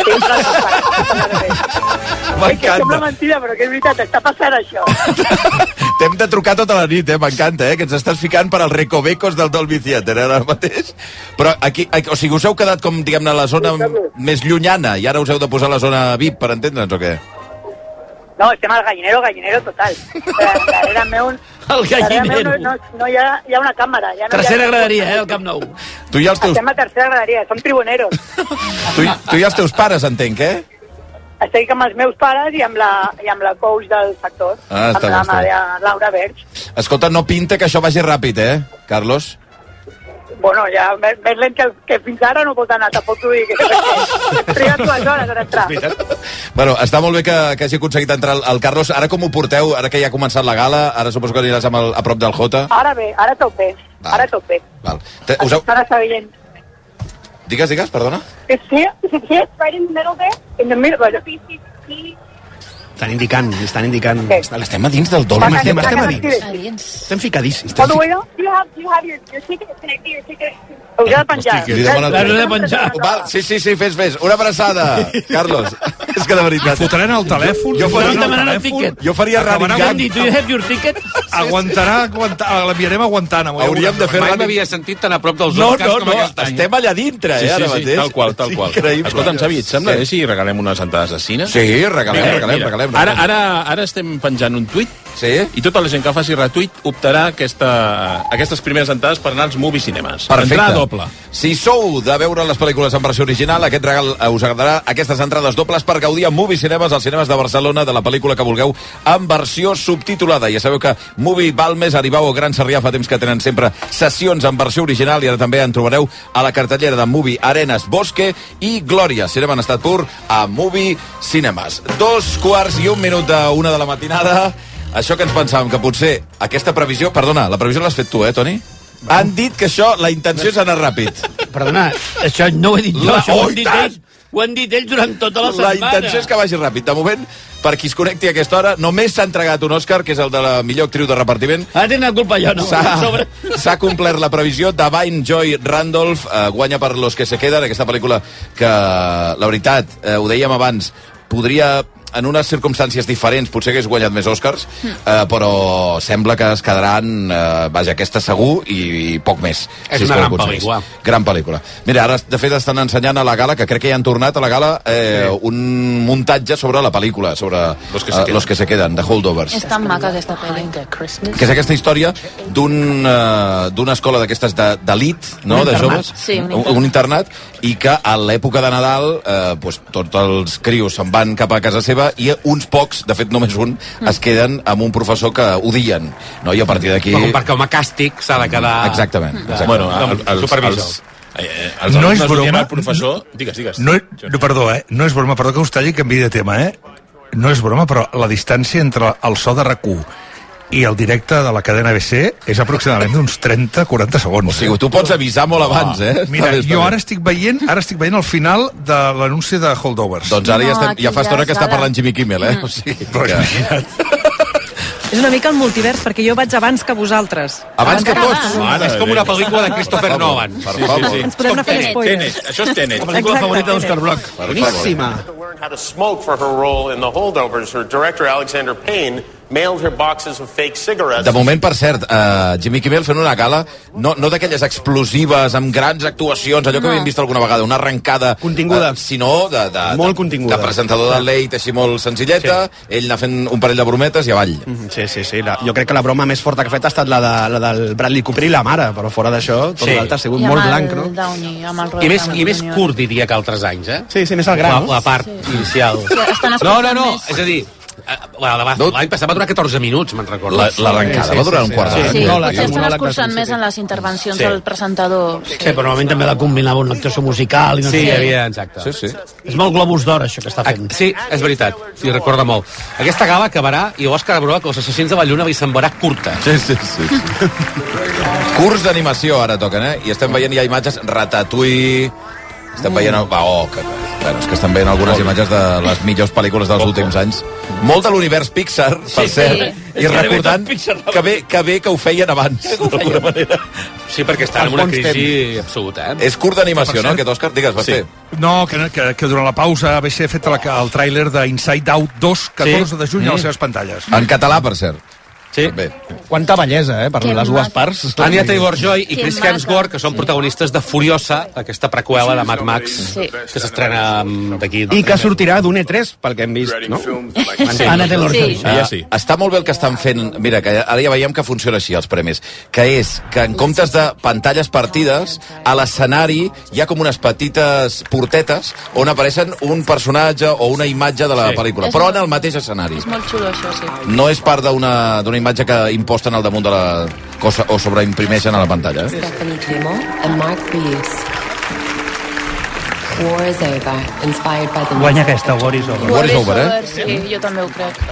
M'encanta. Sembla mentida, però que és veritat, està passant això. T'hem de trucar tota la nit, eh? M'encanta, eh? Que ens estàs ficant per als recovecos del Dolby Theater, eh? Ara mateix. Però aquí, o sigui, us heu quedat com, diguem-ne, la zona més llunyana i ara us heu de posar la zona V I P, per entendre'ns, o què? No, estem al gallinero, gallinero total. Darrere meu... El gallinero. No, no, no hi, ha, hi ha una càmera. Ja no tercera ha... graderia, eh, el Camp Nou. Tu i els teus... Estem a tercera graderia, som tribuneros. tu, tu i els teus pares, entenc, eh? Estic amb els meus pares i amb la, i amb la coach del sector, ah, amb la Maria Laura Berg. Escolta, no pinta que això vagi ràpid, eh, Carlos? Bueno, ja més, més lent que, que fins ara no pot anar, tampoc t'ho dic. Triga dues hores per entrar. Bueno, està molt bé que, que hagi aconseguit entrar el, el Carlos. Ara com ho porteu? Ara que ja ha començat la gala, ara suposo que aniràs amb el, a prop del Jota? Ara bé, ara tot bé. Val. Ara tot bé. Val. Te, us heu... Ara està veient. Digues, digues, perdona. Is it here? Right in the middle there? In the middle. Estan indicant, estan indicant. Okay. Estem a dins del Dolby. Estem, estem a dins. Estem ficadíssims. All the way up? You have, you have your, your ticket. Can I see your ticket? Us he de penjar. Li demano el de penjar. Val, sí, sí, sí, fes, fes. Una abraçada, Carlos. És que de veritat. Fotran el telèfon. Jo faria el telèfon. Jo faria running gag. Do you have your ticket? Aguantarà, aguantar, l'enviarem aguantant. Hauríem de fer... Mai m'havia sentit tan a prop dels no, Oscars no, com no, aquest any. Estem allà dintre, eh, ara mateix. Tal qual, tal qual. Escolta'm, Xavi, et sembla bé si regalem unes entrades de cine? Sí, regalem, regalem, regalem. Ara, ara, ara estem penjant un tuit sí? I tota la gent que faci retuit optarà aquesta, aquestes primeres entrades per anar als Movie Cinemes. Perfecte. Entrada doble. Si sou de veure les pel·lícules en versió original, aquest regal us agradarà aquestes entrades dobles per gaudir a Movie Cinemes, als cinemes de Barcelona, de la pel·lícula que vulgueu en versió subtitulada. Ja sabeu que Movie Balmes, Aribau o Gran Sarrià fa temps que tenen sempre sessions en versió original i ara també en trobareu a la cartellera de Movie Arenas Bosque i Glòria. Cinema en estat pur a Movie Cinemes. Dos quarts i un minut d'una de la matinada. Això que ens pensàvem, que potser aquesta previsió... Perdona, la previsió l'has fet tu, eh, Toni? Bueno. Han dit que això, la intenció és anar ràpid. Perdona, això no ho he dit jo, la, això ho han dit ells. Ho han dit ells durant tota la setmana. La intenció és que vagi ràpid. De moment, per qui es connecti a aquesta hora, només s'ha entregat un Òscar, que és el de la millor actriu de repartiment. Ara tenen la culpa jo, no? S'ha complert la previsió. Divine Joy Randolph eh, guanya per Los que se queden, aquesta pel·lícula que, la veritat, eh, ho dèiem abans, podria... en unes circumstàncies diferents potser hagués guanyat més Oscars, eh, però sembla que es quedaran, eh, vaja, aquesta segur i, i poc més. És si una gran pel·lícula. Gran pel·lícula. Mira, ara de fet estan ensenyant a la gala, que crec que ja han tornat a la gala, eh, sí. un muntatge sobre la pel·lícula, sobre Los que se, eh, los que se queden, The Holdovers. És tan maca aquesta pel·li. Que és aquesta història d'un, eh, d'una escola d'aquestes d'elit, no?, de joves, sí, un, un, un internat, i que a l'època de Nadal eh, pues, tots els crios se'n van cap a casa seva i uns pocs, de fet només un, mm. es queden amb un professor que odien, no? I a partir d'aquí... No, perquè home càstig s'ha de quedar... Exactament. exactament. Bueno, el, el, supervisor. Els, eh, els no és broma... El professor... Digues, digues. No, no, perdó, eh? No és broma, perdó que us talli i canviï de tema, eh? No és broma, però la distància entre el so de RAC u i el directe de la cadena B C és aproximadament d'uns trenta a quaranta segons. O sigui, tu pots avisar molt abans, eh? Mira, jo ara estic veient ara estic veient el final de l'anunci de Holdovers. Doncs ara no, ja, estem, ja fa estona que està parlant Jimmy Kimmel, eh? O sigui, que... És una mica el multivers, perquè jo vaig abans que vosaltres. Abans que tots? Mare, és com una pel·lícula de Christopher Nolan. Per favor. Sí, sí, sí. Ens podem anar fent spoilers. Això és Tenet. La pel·lícula favorita d'Òscar Brock. Boníssima. How to smoke for her role in The Holdovers. Her director, Alexander Payne, mailed her boxes of fake cigarettes. De moment, per cert, uh, Jimmy Kimmel fent una gala, no, no d'aquelles explosives, amb grans actuacions, allò que no. havíem vist alguna vegada, una arrencada... Continguda. Uh, sinó de, de, molt de, continguda. de presentador de Late, així molt senzilleta, sí. ell anar fent un parell de brometes i avall. Sí, sí, sí. La, jo crec que la broma més forta que ha fet ha estat la, de, la del Bradley Cooper i la mare, però fora d'això, tot sí. l'altre ha sigut molt blanc, no? Downey, amb el I més, i més curt, diria, que altres anys, eh? Sí, sí, més al gran. La, la part sí. inicial. Sí, no, no, no, més. És a dir, l'any passat va durar catorze minuts, me'n recordo. L'arrencada sí, sí, va durar un quart d'hora. Sí, sí, sí. Potser estan escurçant més en les intervencions sí. del presentador. Sí, però normalment també la combinava una actuació musical. I no sí, sé. hi havia, exacte. Sí, sí. És molt Globus d'Or, això que està fent. Sí, és veritat, sí, recorda molt. Aquesta gala acabarà, i l'Òscar Brock, els assassins de la lluna, li semblarà curta. Sí, sí, sí. sí. Curs d'animació ara toquen, eh? I estem veient ja imatges Ratatouille... Estem veient... Va, oh, que... Bueno, és que estem veient algunes imatges de les millors pel·lícules dels últims anys. Molt de l'univers Pixar, per sí, cert, sí. i recordant que bé, que bé que ho feien abans, d'alguna manera. Sí, perquè està en una crisi absoluta, eh? És curt d'animació, no, aquest Òscar? Digues, Basté. Sí. No, que, que, que durant la pausa va ser fet el, el tràiler d'Inside Out dos, catorze sí. de juny, mm. a les seves pantalles. En català, per cert. Sí. Bé. Quanta bellesa, eh, per que les dues maco. parts. Anya Taylor-Joy i Chris Hemsworth, que són sí. protagonistes de Furiosa, aquesta preqüela de Mad Max, sí. que s'estrena d'aquí... I que sortirà d'un E tres, pel que hem vist, no? Sí. Anya Taylor-Joy. Sí. Uh, sí. Està molt bé el que estan fent... Mira, que ara ja veiem que funciona així, els premis. Que és que en comptes de pantalles partides, a l'escenari hi ha com unes petites portetes on apareixen un personatge o una imatge de la sí. pel·lícula, però en el mateix escenari. És molt xulo, això, sí. No és part d'una imatge que imposten al damunt de la cosa o sobreimprimeixen a la pantalla. Eh? Stephanie Clément and Mark Reeves. War is over, inspired by the... Guanya aquesta, War is over. War is over, eh? Sí, jo també ho crec.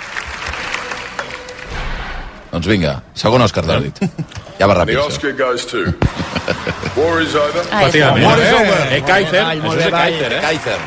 Doncs vinga, segon Òscar de dit. Ja va ràpid. The Oscar goes to War is over. Ah, és War is over. Eh, Kaiser. Això és Kaiser, eh? Kaiser,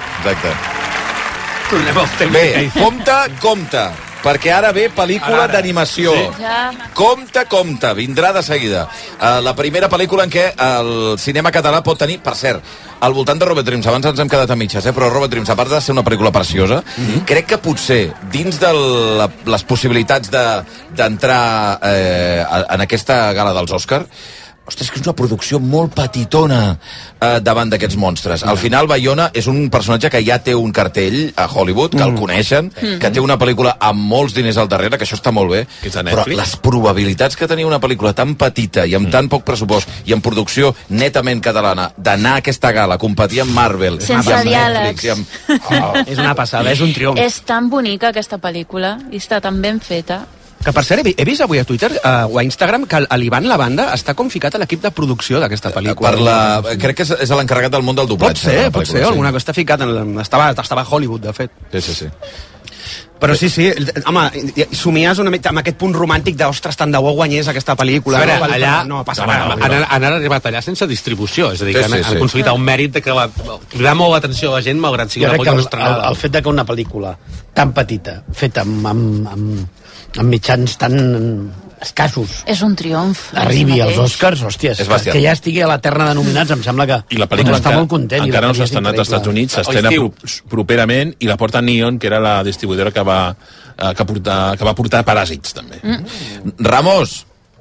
exacte. Bé, compte, compte. Perquè ara ve pel·lícula d'animació. Sí. Compte, compte, vindrà de seguida. Uh, la primera pel·lícula en què el cinema català pot tenir, per cert, al voltant de Robert Dreams, abans ens hem quedat a mitges, eh? Però Robert Dreams, a part de ser una pel·lícula preciosa, mm-hmm. crec que potser, dins de la, les possibilitats d'entrar de, eh, en aquesta gala dels Òscar, ostres, que és una producció molt petitona eh, davant d'aquests monstres. Al final, Bayona és un personatge que ja té un cartell a Hollywood, que mm. el coneixen, mm. que té una pel·lícula amb molts diners al darrere, que això està molt bé, però les probabilitats que tenia una pel·lícula tan petita i amb mm. tan poc pressupost i amb producció netament catalana d'anar a aquesta gala a competir amb Marvel, sense amb diàlegs. Netflix, amb... Oh, és una passada, és un triomf. És tan bonica aquesta pel·lícula i està tan ben feta. Que, per cert, he vist avui a Twitter uh, o a Instagram que l'Ivan Lavanda està com ficat a l'equip de producció d'aquesta pel·lícula. Per la... Crec que és, és l'encarregat del món del doblatge. Pot ser, pot ser, sí. alguna cosa està ficat. En... Estava, estava a Hollywood, de fet. Sí, sí, sí. Però sí, sí, home, somies una mica amb aquest punt romàntic de, ostres, tant de bo guanyés aquesta pel·lícula. Veure, no, allà, no, passa no, res. Han, han arribat allà sense distribució, és a dir, sí, que han, sí, han sí. aconseguit el mèrit de que la, cridar molt l'atenció a la gent, malgrat sigui una pel·lícula estrenada. El, el fet de que una pel·lícula tan petita, feta amb, amb, amb, amb mitjans tan escassos, és un triomf. arribi als Oscars, hòstia, que, que ja estigui a la terna de nominats, em sembla que I la pel·lícula està molt content. Encara no s'ha estrenat als Estats Units, s'estrena pro, properament, i la porta Neon, que era la distribuïdora que va, que porta, que va portar Paràsits, també. Mm. Ramos!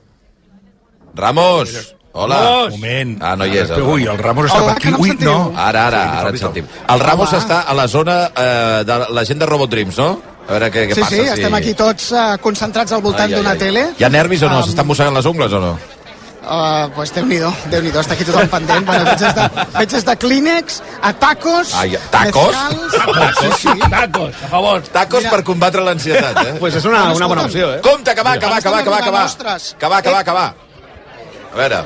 Ramos! Hola. Un moment. Ah, no hi és. El Ui, el Ramos està per aquí. Ui, no. Ara, ara, ara et sentim. El Ramos Hola. està a la zona eh, de la gent de Robot Dreams, no? A veure què, què sí, passa. Sí, sí, estem aquí tots uh, concentrats al voltant d'una tele. Hi ha nervis o no? Um, S'estan mossegant les ungles o no? Uh, pues Déu-n'hi-do, Déu-n'hi-do, està aquí tothom pendent. Bueno, veig des de, veig des de Kleenex a tacos, Ai, tacos? mezcals... Sí, sí. Tacos, a favor. Tacos Mira. per combatre l'ansietat, eh? Pues és una, una bona opció, eh? Compte, que va, que va, que va, que va, que va. Que va, que va, que va. A veure...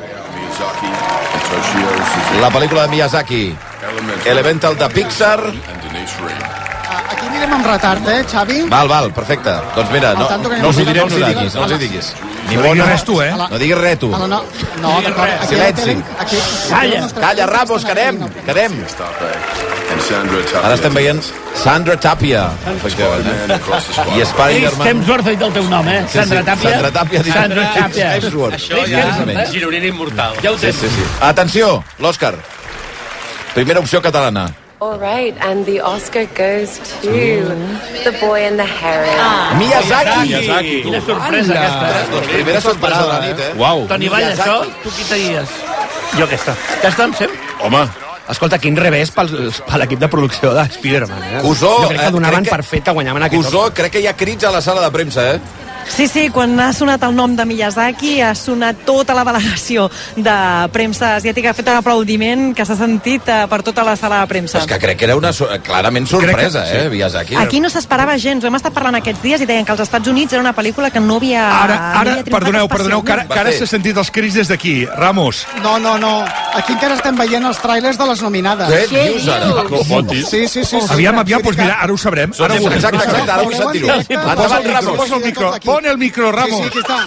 La pel·lícula de Miyazaki, Elemental de Pixar. Aquí anirem amb retard, eh, Xavi? Val, val, perfecte. Doncs mira, no, no els hi direm nosaltres, no els hi diguis. Ni no diguis res tu, eh? No diguis res tu. No, no, no, d'acord. Silenci. Calla, calla, Ramos, que anem, que anem. Ara estem veient Sandra Tapia, efectivament, eh? I Spider-Man. Hemsworth ha dit el teu nom, eh? Sandra Tapia. Sandra Tapia. Sandra Tapia. Això ja és gironina immortal. Ja ho tens. Sí, sí, sí. Atenció, l'Òscar. Primera opció catalana. All right, and the Oscar goes to The Boy and the Heron. Ah. Miyazaki! Miyazaki. Quina sorpresa aquesta. Doncs primera sorpresa de la nit, eh? Uau. Toni Vall, això, tu qui t'adies? Jo aquesta. Aquesta em sem? Home. Escolta, quin revés pel, per l'equip de producció de Spider-Man. Eh? Cusó, jo crec que donaven eh, per fet que guanyaven aquest Cusó, crec que hi ha crits a la sala de premsa, eh? Sí, sí, quan ha sonat el nom de Miyazaki ha sonat tota la delegació de premsa asiàtica, ha fet un aplaudiment que s'ha sentit per tota la sala de premsa. És que crec que era una so clarament sorpresa, que, sí. eh, Miyazaki. Aquí no s'esperava gens, ho hem estat parlant aquests dies i deien que als Estats Units era una pel·lícula que no havia... Ara, ara no perdoneu, perdoneu, que ara, que ara s'ha sentit els crits des d'aquí. Ramos. No, no, no. Aquí encara estem veient els trailers de les nominades. Què dius ara? Sí, sí, sí. Aviam, aviam, doncs mira, ara ho sabrem. Ara ho exacte, exacte, ara vull sentir-ho. Endavant, Ramos. Posa el micro, pon el micro, Ramos. Sí, sí, aquí està.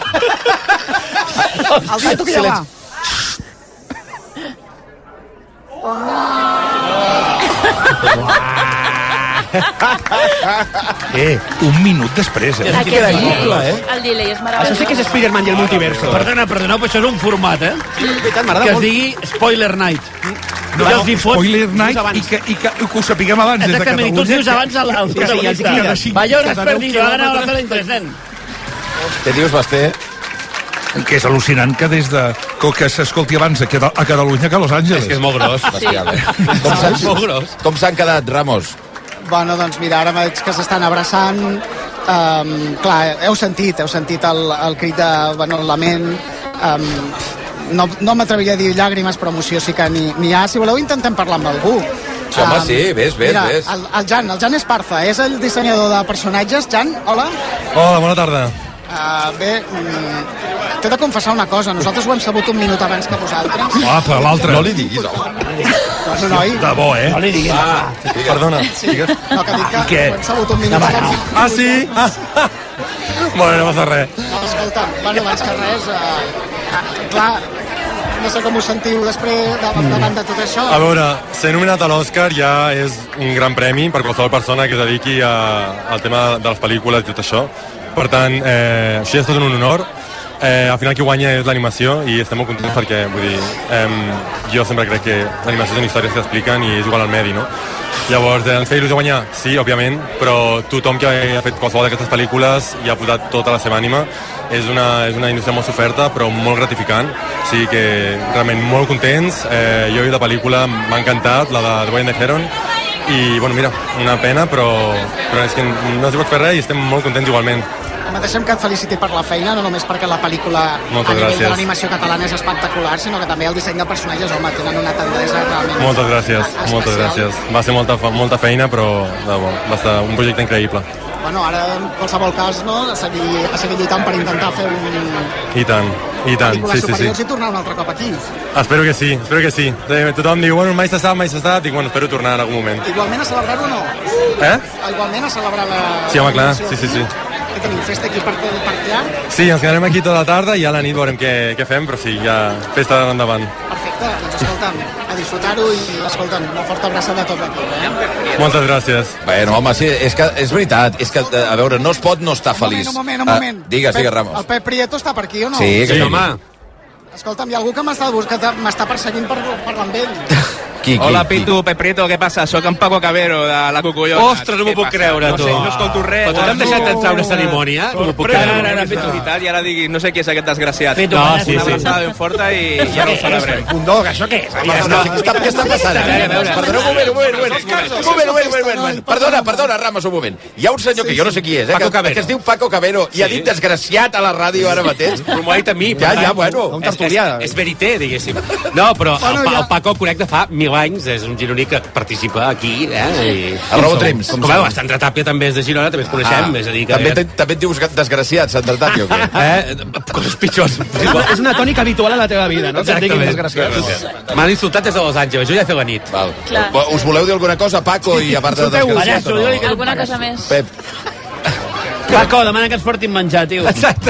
El tato que ja va. Eh, un minut després, eh? Aquest increïble, eh? El delay és meravellós. Això sí que és Spider-Man i el multiverso. Perdona, perdoneu, però això és un format, eh? Que es digui Spoiler Night. No, no, Spoiler Night i que, i, que, i que ho sapiguem abans des de Catalunya. Exactament, i tu dius abans al, al protagonista. Bayona has perdido, ha ganado la zona intrescent. Què dius, Basté? Que és al·lucinant que des de... que s'escolti abans a Catalunya que a Los Angeles. És que és molt gros. Bestial, eh? Com s'han molt gros. Com s'han quedat, Ramos? Bueno, doncs mira, ara veig que s'estan abraçant. Um, clar, heu sentit, heu sentit el, el crit de bueno, lament. Um, no no m'atreviria a dir llàgrimes, però emoció sí que ni, ni ha. Si voleu, intentem parlar amb algú. Sí, home, sí, ves, ves, mira, ves. El, el Jan, el Jan Esparza, és el dissenyador de personatges. Jan, hola. Hola, bona tarda. Uh, bé, mm, t'he de confessar una cosa. Nosaltres ho hem sabut un minut abans que vosaltres. Ah, però l'altre. No li diguis, home. Bueno, noi. De bo, eh? No li diguis. Ah, perdona. Digues. No, que dic que Què? ho hem sabut un minut abans. Ah, sí? Ah. Bueno, no passa res. No, escolta, bueno, abans que res, uh, clar, no sé com us sentiu després davant, davant de tot això. A veure, ser nominat a l'Oscar ja és un gran premi per qualsevol persona que es dediqui a, al tema de les pel·lícules i tot això. Per tant, eh, això és tot un honor. Eh, al final qui guanya és l'animació i estem molt contents perquè, vull dir, eh, jo sempre crec que l'animació són històries que expliquen i és igual al medi, no? Llavors, eh, ens feia il·lusió guanyar? Sí, òbviament, però tothom que ha fet qualsevol d'aquestes pel·lícules i ha posat tota la seva ànima. És una, és una indústria molt soferta, però molt gratificant. O sigui que realment molt contents. Eh, jo he vist la pel·lícula, m'ha encantat, la de The Boy and the Heron, i, bueno, mira, una pena, però, però és que no s'hi pot fer res i estem molt contents igualment. Home, deixem que et feliciti per la feina, no només perquè la pel·lícula Moltes a nivell gràcies. de l'animació catalana és espectacular, sinó que també el disseny de personatges, home, tenen una tendència realment... Moltes gràcies, especial. moltes gràcies. Va ser molta, molta feina, però de bo, va ser un projecte increïble. Bueno, ara, en qualsevol cas, no, a seguir, a seguir lluitant per intentar fer un... I tant, i tant, pel·lícules sí, sí, superiors sí. i tornar un altre cop aquí. Espero que sí, espero que sí. Tothom diu, bueno, mai s'està, mai s'està, dic, bueno, espero tornar en algun moment. Igualment a celebrar-ho o no? Eh? Igualment a celebrar la... Sí, home, clar, la sí, sí, sí. Que tenim festa aquí per, per allà? Sí, ens quedarem aquí tota la tarda i a la nit veurem què, què fem, però sí, ja festa endavant. Perfecte, doncs escolta'm, a disfrutar-ho i escolta'm, una forta abraçada a tot aquí, eh? Moltes gràcies. Bueno, home, sí, és que és veritat, és que, a veure, no es pot no estar feliç. Un moment, un moment. Uh, digues, digues, Ramos. El Pep Prieto està per aquí o no? Sí, que sí, home. Escolta'm, hi ha algú que m'està buscant, m'està perseguint per parlar amb ell. Qui, qui, Hola, qui? Pitu, Pep Prieto, què passa? Soc en Paco Cabero, de la Cucullona. Ostres, no m'ho puc creure, tu. No sé, no escolto res. Però tu t'han deixat entrar a una cerimònia? No m'ho puc creure. Ara, ara, Pitu, veritat, i ara digui, no sé qui és aquest desgraciat. Pitu, no, sí, una sí. abraçada ben forta i ja no ho celebrem. Un dog, això què és? Home, no, què està, què està passant? Perdona, un moment, un moment, un moment. Un moment, un moment, un moment. Perdona, perdona, Ramos, un moment. Hi ha un senyor que jo no sé qui és, eh, que, que es diu Paco Cabero i ha dit desgraciat a la ràdio ara mateix. Però m'ho ha dit a mi. Ja, ja, bueno. Un tertulià. És, és verité, diguéssim. No, però el, el Paco el conec de fa mil anys, és un gironí que participa aquí, eh? I... A Robotrims. Com sabeu, Sandra Tàpia també és de Girona, també es coneixem, Ah, és a dir que... també, te, també et dius desgraciat, Sandra Tàpia, o què? Eh? Coses pitjors. És una tònica habitual a la teva vida, no? Que et diguin desgraciat. M'han insultat des de Los Angeles, jo ja he fet la nit. Val. Clar. Us voleu dir alguna cosa, Paco, i a part de desgraciat? O no? Alguna cosa més? Pep. Paco, demana que ens portin menjar, tio. Exacte.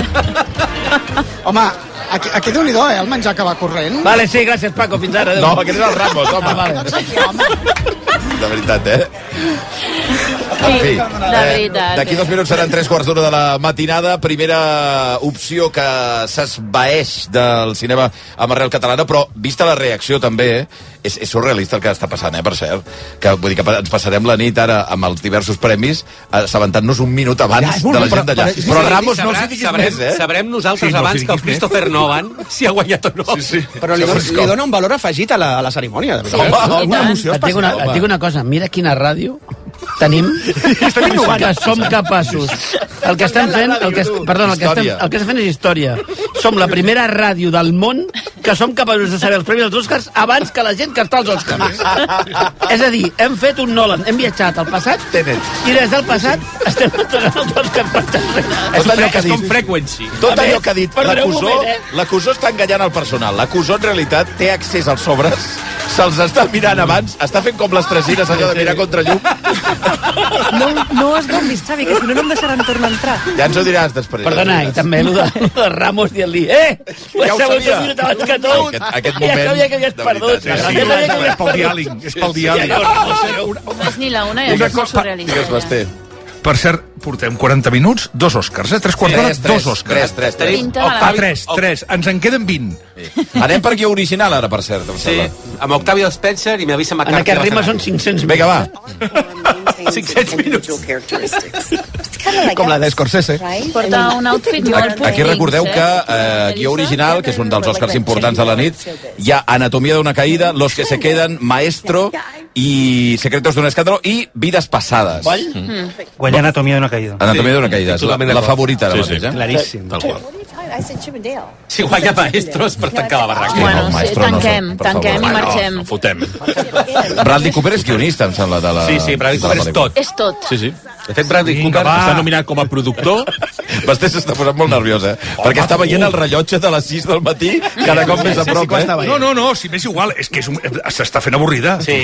Home, aquí, aquí déu-n'hi-do, eh, el menjar que va corrent. Vale, sí, gràcies, Paco, fins ara. No, aquest és el Ramos, home. Ah, vale. Doncs aquí, home. De veritat, eh? En fi, eh, d'aquí dos minuts seran tres quarts d'hora de la matinada. Primera opció que s'esvaeix del cinema amb arrel catalana, però vista la reacció també, eh, és, és surrealista el que està passant, eh, per cert. Que, vull dir que ens passarem la nit ara amb els diversos premis assabentant-nos un minut abans de la gent d'allà. Però Ramos, no els hi diguis més, eh? Sabrem nosaltres abans que el Christopher Nolan si ha guanyat o no. Però li dona un valor afegit a la cerimònia. Sí, una emoció et dic una, et dic una cosa, mira quina ràdio tenim que som capaços. El que estem fent, el que, perdona, el que estem, el que estem fent és història. Som la primera ràdio del món que som capaços de saber els premis dels Oscars abans que la gent que està als Oscars. És a dir, hem fet un Nolan, hem viatjat al passat i des del passat estem entregant els Oscars per tot és com Frequency. Tot allò que ha dit l'acusó, l'acusó està enganyant el personal. L'acusó en realitat té accés als sobres, se'ls està mirant abans, està fent com les tresines, allò de mirar contra llum. No, no has dormit, Xavi, que si no no em deixaran tornar a entrar. Ja ens ho diràs després. Perdona, i també el de, de Ramos dient-li, eh, ja ho sabia. Abans que tu. Aquest, aquest moment, ja sabia que havies perdut. Sí, sí, és pel diàleg, és pel diàleg. No és ni la una, ja és molt surrealista. Digues, Basté. Per cert, portem quaranta minuts, dos Oscars, eh? Tres quarts d'hora, dos Oscars. Tres, tres, tres. Ah, tres, tres. Ens en queden vint. Anem per guió original, ara, per cert. Sí, amb Octavio Spencer i Melissa McCarthy. En aquest ritme són cinc-cents minuts. Vinga, va. cinc-cents minuts. Com la d'Scorsese. Porta un outfit molt potent. Aquí recordeu que eh, guió original, que és un dels Oscars importants de la nit, hi ha Anatomia d'una caída, Los que se queden, Maestro i Secretos d'un escàndalo i Vides passades. Mm. Guanyar Anatomia d'una caïda. Anatomia d'una caïda, és la, la favorita ara mateix, eh? Claríssim. Tal qual. Si guanya Maestros per tancar la barraca. Bueno, sí, tanquem, tanquem i marxem. No, fotem. Bradley Cooper és guionista, em sembla, de la... Sí, sí, Bradley Cooper és tot. És tot. Sí, sí. De fet, Bradley Cooper està nominat com a productor. Basté s'està posant molt nerviós, eh? Perquè està veient el rellotge de les sis del matí cada cop més a prop, eh? No, no, no, si m'és igual, és que és un... s'està fent avorrida. Sí.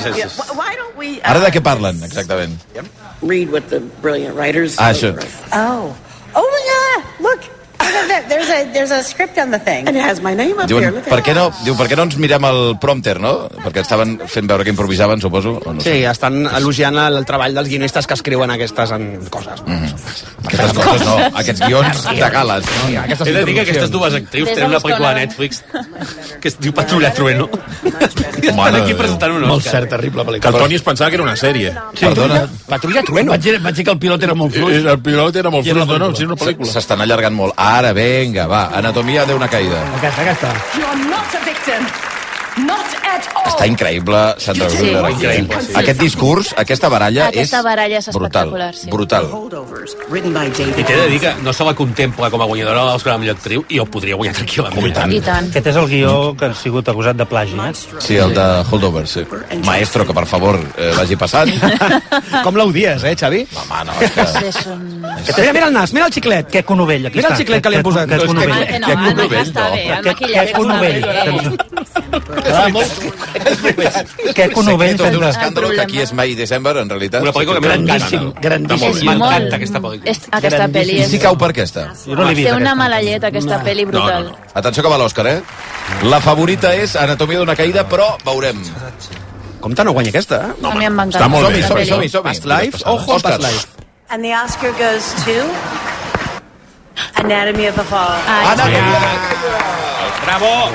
Ara de què parlen, exactament? Read what the brilliant writers. Ah, això. Oh. Oh my God! Look. There's a there's a script on the thing. And it has my name up Diuen, here. per què no, diu, per què no ens mirem el prompter, no? Perquè estaven fent veure que improvisaven, suposo. O no sé. Sí, estan elogiant el treball dels guionistes que escriuen aquestes en coses. Mm -hmm. Aquestes coses no, aquests guions de gales. No? He de dir que aquestes dues actrius tenen una pel·lícula de Netflix que es diu Patrulla Trueno. Estan aquí presentant un Òscar. Molt cert, terrible pel·lícula. Que el Toni es pensava que era una sèrie. Sí, Perdona. Patrulla Trueno. Vaig dir, vaig dir que el pilot era molt fluix. El pilot era molt fluix, no, no, sí, una pel·lícula. S'estan allargant molt. Ara, venga, va, Anatomia d'una caïda. Aquesta, aquesta. You're not a victim. Not at all. Està increïble, Sandra Sí, Gruner. increïble, sí. Aquest discurs, aquesta baralla Aquesta és baralla és brutal. espectacular, sí. Brutal. I t'he de dir que no se la contempla com a guanyadora de l'Oscar a millor actriu i ho podria guanyar tranquil·lament. I tant. I tant. Aquest és el guió que ha sigut acusat de plagi, eh? Sí, el de Holdover, sí. Maestro, que per favor eh, vagi passant. Com l'odies, eh, Xavi? Home, no, és que... Sí, són... Mira, mira el nas, mira el xiclet. Què conovell, aquí Mira està. el xiclet que li han posat. Què conovell? Ah, que no, el maquillatge està bé, el maquillatge Què conovell? està bé. Què conovell Secretos fent d'un de... escàndalo, que aquí és May December, en realitat. Una pel·lícula que Grandíssim, grandíssim. M'encanta aquesta pel·lícula. És, aquesta pel·li I és... si cau per aquesta? Jo no l'he vist, Té una aquesta. mala llet, aquesta pel·li brutal. Atenció que va l'Òscar, eh? La favorita és Anatomia d'una caïda, però veurem. Compte, no guanya aquesta, eh? A mi em va encantar. Està molt bé. aquesta Som-hi, pel·li. som-hi, som-hi. Past Lives, ojo, Oscars. Past Lives. And the Oscar goes to Anatomy of a Fall. Anatomia. Bravo!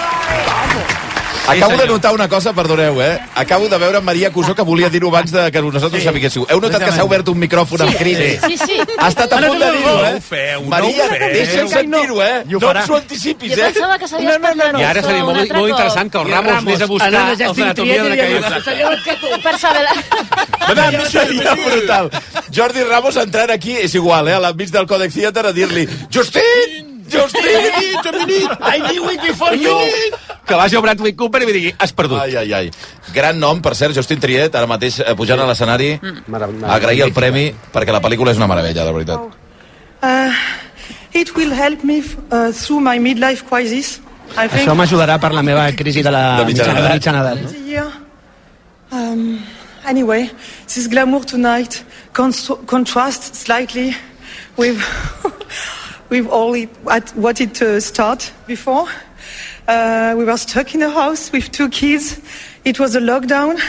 Acabo de notar una cosa, perdoneu, eh? Acabo de veure en Maria Cusó que volia dir-ho abans de que nosaltres sí. sapiguéssiu. Heu notat que s'ha obert un micròfon amb crit? Sí, sí. Ha estat a punt de dir-ho, No eh? ho feu, no Maria, ho feu. deixa'm sentir-ho, eh? No ens ho anticipis, Jo eh? pensava que s'havies parlat I ara seria molt, molt interessant que el Ramos anés a buscar Anava els Justin Anatomia d'una Triet i caïda. deia, Per saber... La... Madame, seria brutal. Jordi Ramos entrant aquí, és igual, eh? A l'enmig del Codex Theater a dir-li Justin! Justin! I knew it before you! Que vagi a Bradley Cooper i li digui, has perdut. Ai, ai, ai. Gran nom, per cert, Justin Triet, ara mateix eh, pujant a l'escenari, a agrair el premi, perquè la pel·lícula és una meravella, de veritat. Uh, it will help me uh, through my midlife crisis. I think. Això m'ajudarà per la meva crisi de la De mitjana mitjana, edat. de mitjana edat. No? Yeah. Um, anyway, this glamour tonight cons- contrasts slightly with with all it, what, what it uh, started before. Uh, we were stuck in a house with two kids. It was a lockdown.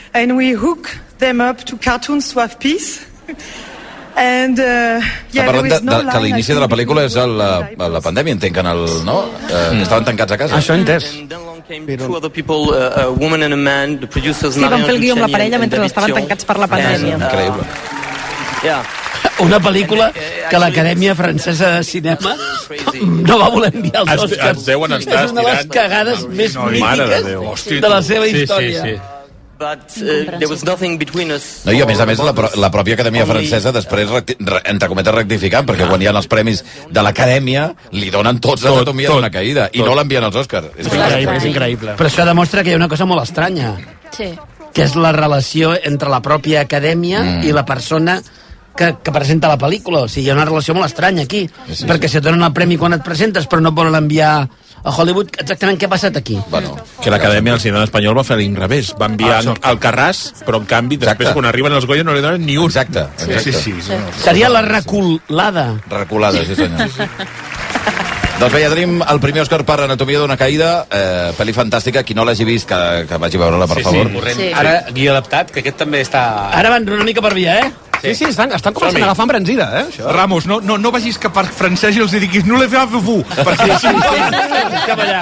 and we hook them up to cartoons to have peace. And, uh, yeah, parlant de, no de, que l'inici de la pel·lícula és el, la, la pandèmia, entenc, en el, no? Eh, que estaven tancats a casa. Això he entès. Two other people, uh, a woman and a man, the producers. Sí, van fer el guió amb la parella mentre estaven tancats per la pandèmia. Increïble. Yeah. Una pel·lícula que l'Acadèmia Francesa de Cinema no va voler enviar als Oscars. Es deuen estar és una de les cagades més mítiques de la seva història. Sí, sí, sí. But uh, there was nothing between us. No, i a més a més la, la pròpia Acadèmia Francesa després, recti, re, entre cometes, rectificant, perquè quan hi ha els premis de l'Acadèmia li donen tots a l'anatomia d'una caïda i no l'envien als Oscars. És increïble, és increïble. Però això demostra que hi ha una cosa molt estranya, sí. que és la relació entre la pròpia Acadèmia mm. i la persona que, que presenta la pel·lícula. O sigui, hi ha una relació molt estranya aquí, sí, sí, perquè sí. Si et donen el premi quan et presentes però no et volen enviar a Hollywood, exactament què ha passat aquí? Bueno, que l'Acadèmia del Cinema Espanyol va fer l'inrevés. Va enviar ah, al Carràs, però en canvi, després, exacte. Quan arriben els Goya, no li donen ni un. Exacte. exacte. Sí, sí, sí. sí. Seria la reculada. Reculada, sí, senyor. Doncs bé, ja tenim el primer Òscar per Anatomia d'una caïda, eh, pel·li fantàstica. Qui no l'hagi vist, que, que vagi a veure-la, per sí, favor. Sí, sí. Ara, guió adaptat, que aquest també està... Ara van una mica per via, eh? Sí, sí, estan, estan començant a agafar embranzida, eh? Això. Ramos, no, no, no vagis que per francès i els diguis no le feu vous, perquè sí, sí, cap allà.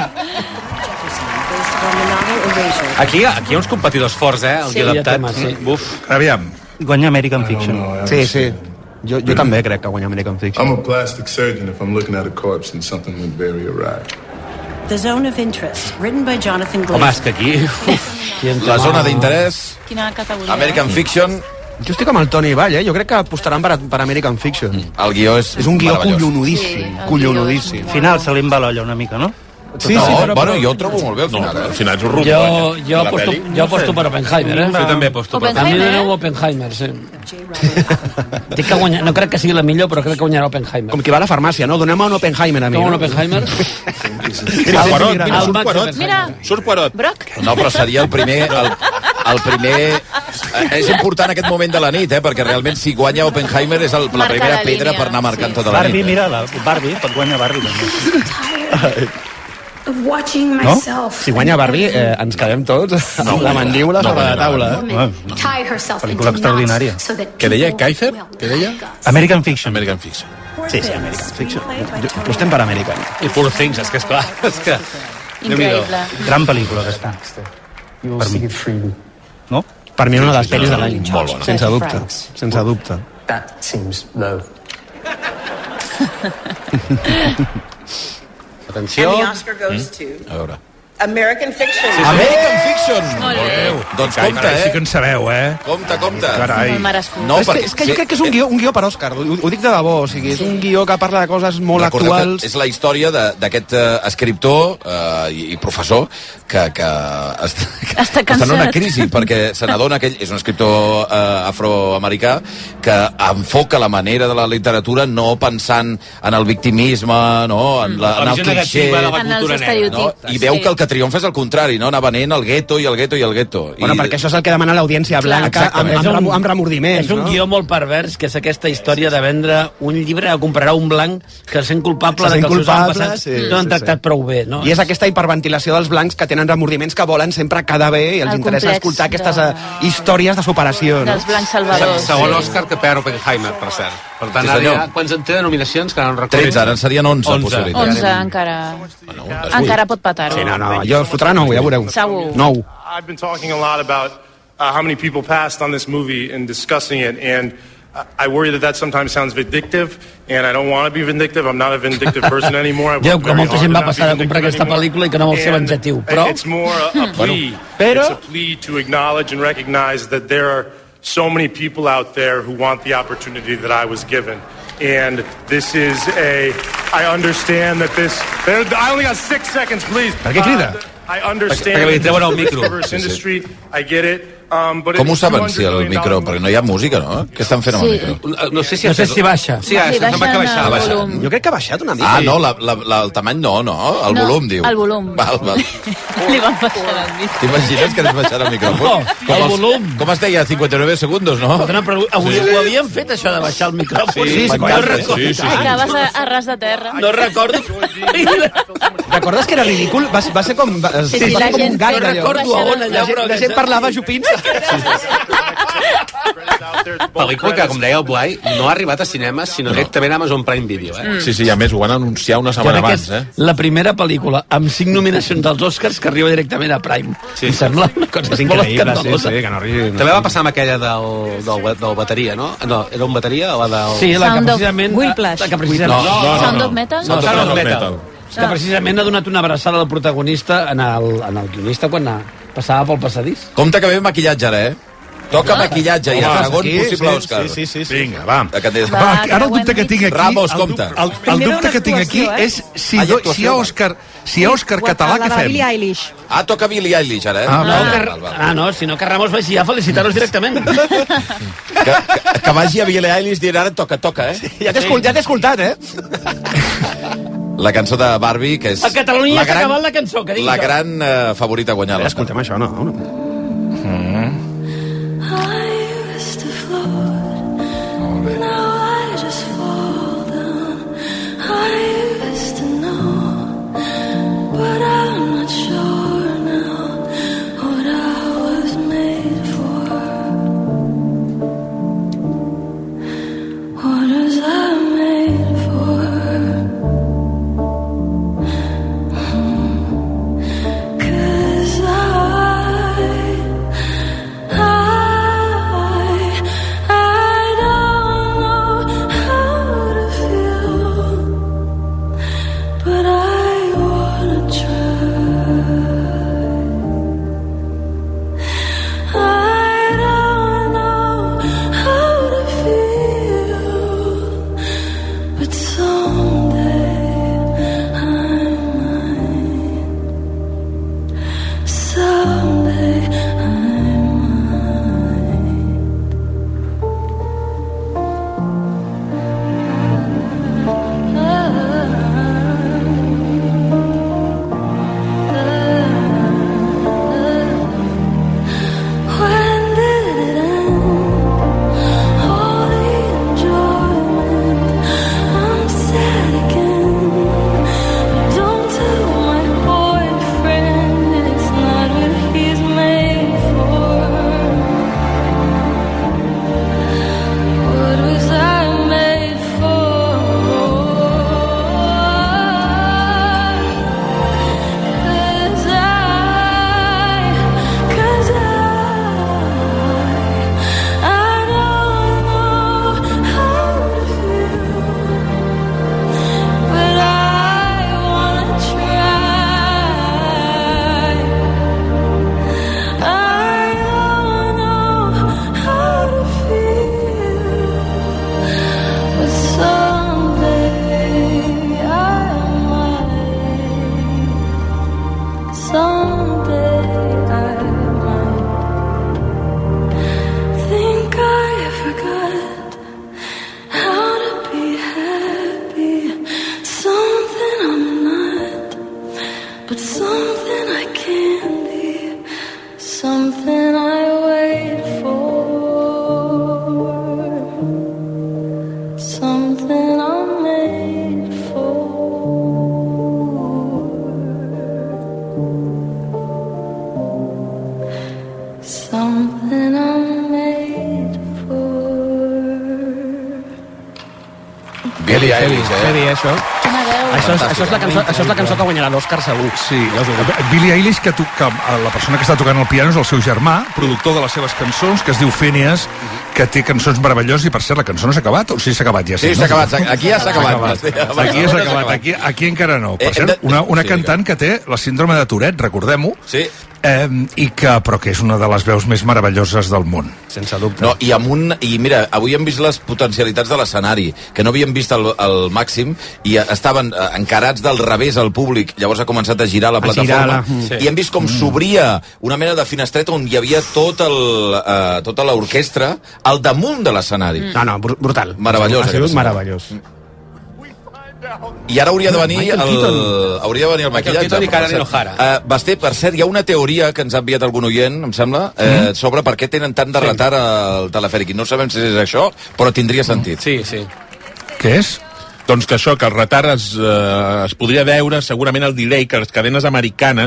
Aquí, aquí hi ha uns competidors forts, eh? El sí, guió adaptat. Tema, sí. Buf. Aviam. Guanya American Fiction. Sí, sí. Jo, jo també crec que guanya American Fiction. I'm a plastic surgeon if I'm looking at a corpse and something went very awry. The Zone of Interest, written by Jonathan Glazer. Home, és que aquí... La zona d'interès, Quina categoria? American Fiction... Jo estic amb el Toni Vall, eh? Jo crec que apostaran per, per American Fiction. Mm. El guió és És un guió meravellós. collonudíssim. Sí, collonudíssim. Al final se li va l'olla una mica, no? Sí, sí, no, però, bueno, jo ho trobo molt bé al final. No, al final és un ruc. Jo, jo, aposto, jo aposto per Oppenheimer, eh? Jo també aposto per Oppenheimer. A mi doneu Oppenheimer, sí. Dic que guanya, no crec que sigui la millor, però crec que guanyarà Oppenheimer. Com que va a la farmàcia, no? Donem-me un Oppenheimer a mi. Com un no? Oppenheimer? Mira, el Poirot, mira, surt Poirot. Mira. Surt Poirot. Broc. No, però seria el primer... El, el primer... És important aquest moment de la nit, eh? Perquè realment si guanya Oppenheimer és el, la Marca primera la pedra línia, per anar marcant sí. tota la Barbie, nit. mira, la Barbie, pot guanyar Barbie també. No? Si guanya Barbie, eh, ens quedem tots amb la mandíbula sobre la taula. Eh? Pel·lícula extraordinària. Què deia? Kaiser? Què deia? American Fiction. American Fiction. Sí, sí, American Fiction. Jo, apostem per American. I Poor Things, és que és clar. És que... Increïble. Gran pel·lícula, aquesta. Per mi. No? Per mi una de les pel·lis de l'any. Molt bona. Sense dubte. Sense dubte. That seems low. Atenció. And the Oscar goes to A veure. American Fiction. Sí, sí. American Fiction! Molt bé. Doncs compte, Carai, sí eh? que en sabeu, eh? Compte, compte. Carai. Molt merescut. No, és, que, perquè... és que jo crec que és un guió, un guió per Òscar, ho, ho dic de debò, o sigui, és un guió que parla de coses molt Recordeu actuals. que és la història d'aquest uh, escriptor uh, i, i professor que, que, està, que Està està en una cansat. crisi perquè se n'adona que ell és un escriptor uh, afroamericà que enfoca la manera de la literatura no pensant en el victimisme, no? en, la, en el cliché, En els estereotips. no? I veu que el que triomfa és el contrari, no? Anar venent el gueto i el gueto i el gueto. Bueno, I... perquè això és el que demana l'audiència blanca amb, amb, amb, amb remordiments. És un no? guió molt pervers, que és aquesta història de vendre un llibre a comprarà un blanc que es sent culpable Se de sent que els seus culpable, avantpassats sí, no han sí, tractat sí. prou bé. No? I és aquesta hiperventilació dels blancs que tenen remordiments que volen sempre quedar bé i els El interessa complex escoltar aquestes de... de... històries de superació. No? Dels blancs salvadors. Segon sí. Òscar que perd Oppenheimer, per cert. Per tant, Sí, ara senyor. ja... Quants en té de nominacions? Que no en recordo. tretze, ara en serien onze, onze. possibilitats. onze, encara... Bueno, Encara pot patar-ho. Sí, no, no, jo fotrà nou, ja veureu. Segur. Nou. I've been talking a lot about uh, how many people passed on this movie and discussing it, and I worry that that sometimes sounds vindictive, and I don't want to be vindictive. I'm not a vindictive person anymore. I've Ja worked que very molta hard gent to va not passar be a comprar vindictive aquesta anymore. pel·lícula i que no vol ser And venjatiu, però... It's more a, a plea. Però- It's a plea to acknowledge and recognize that there are so many people out there who want the opportunity that I was given. And this is a... I understand that this... There, I only got six seconds, please. Per què crida? Uh, I understand Perquè li treuen el that micro. this is a diverse industry. I get it. Um, but Com ho it's saben, si el two hundred million micro? Perquè no hi ha música, no? Què estan fent amb el Sí. micro? No sé si, No sé si baixa. Sí, sí, sembla que ha baixat. el Ha baixat. volum. Jo crec que ha baixat una mica. Ah, no, la, la, la, el tamany no, no, el No, volum, diu. el volum. Val, val. Li van baixar el micro. T'imagines que anes baixant el micròfon? No, Com el els- volum. Com es deia? cinquanta-nueve segundos, no? Perdona, però avui ho havien fet, això de baixar el micròfon? Sí, sí, no sí, recordo. sí, sí. Acabes a, a ras de terra. No recordo. Recordes que era ridícul? Va, va ser com, va, Sí, sí, sí, va la ser com gent- un gag, no allò. recordo a on, allà, La gent, però la que gent ja- parlava jupint Pel·lícula que, com deia el Blai, no ha arribat a cinemes, sinó directament a Amazon Prime Video. Eh? Sí, sí, i a més ho van anunciar una setmana abans. Eh? La primera pel·lícula amb cinc nominacions als Oscars que arriba directament a Prime. Sí. Em sembla una cosa és molt increïble, escandalosa. sí, sí, que no arribi... També va passar amb aquella del, del, del bateria, no? No, era un bateria o la del... Sí, la que Sound of precisament... Whiplash. La que precisament... No, no, no, Sound of Metal? No, Sound of Metal. Que precisament ha donat una abraçada al protagonista en el, en el guionista quan passava pel passadís. Compte que ve maquillatge ara, eh? Toca maquillatge i el segon aquí, possible sí, Òscar. sí, sí, sí. Vinga, va. Va, Ara el dubte que tinc aquí... Ramos, el compte. dub- El, el dubte que tinc aquí és si, do, si hi ha Òscar, si hi ha Òscar català, què La de fem? Billie Eilish. Ah, toca Billie Eilish ara, eh? Ah, No, val. que, ah, no, si no que Ramos vagi a felicitar-los directament. Que, que, que vagi a Billie Eilish dient ara toca, toca, eh? Ja t'he escoltat, ja t'he escoltat, eh? La cançó de Barbie, que és... A Catalunya la s'ha gran- acabat la cançó, que digui La això. gran eh, favorita a guanyar l'Òscar. Escoltem això, no? Mm. Billie Eilish, eh? Heavy, això. Això és, això, és la cançó, això és la cançó que guanyarà l'Òscar segur. Sí, Billie Eilish, que, to, que la persona que està tocant el piano és el seu germà, productor de les seves cançons, que es diu Phineas, que té cançons meravelloses, i per cert, la cançó no s'ha acabat, o sí s'ha acabat ja? Sí, s'ha acabat, aquí ja s'ha acabat. Aquí ja s'ha acabat, aquí, aquí encara no. Per cert, una, una cantant que té la síndrome de Tourette, recordem-ho, sí. eh, i que, però que és una de les veus més meravelloses del món. Sense dubte. No, i, amb un, i mira, avui hem vist les potencialitats de l'escenari, que no havíem vist el, el màxim, i estaven encarats del revés al públic, llavors ha començat a girar la A plataforma, girar-la. Sí. i hem vist com s'obria una mena de finestreta on hi havia tot el, uh, tota l'orquestra al damunt de l'escenari. No, no, br- brutal. Meravellós. Ha sigut aquest meravellós. I ara hauria de venir Michael el, Keaton. hauria de venir el Michael maquillatge. Keaton i per Karen cert. O'Hara. Uh, Basté, per cert, hi ha una teoria que ens ha enviat algun oient, em sembla, eh, sobre per què tenen tant de retard al telefèric. I no sabem si és això, però tindria sentit. Sí, sí. Què és? Doncs que això, que el retard es, eh, es podria veure segurament el delay, que les cadenes americanes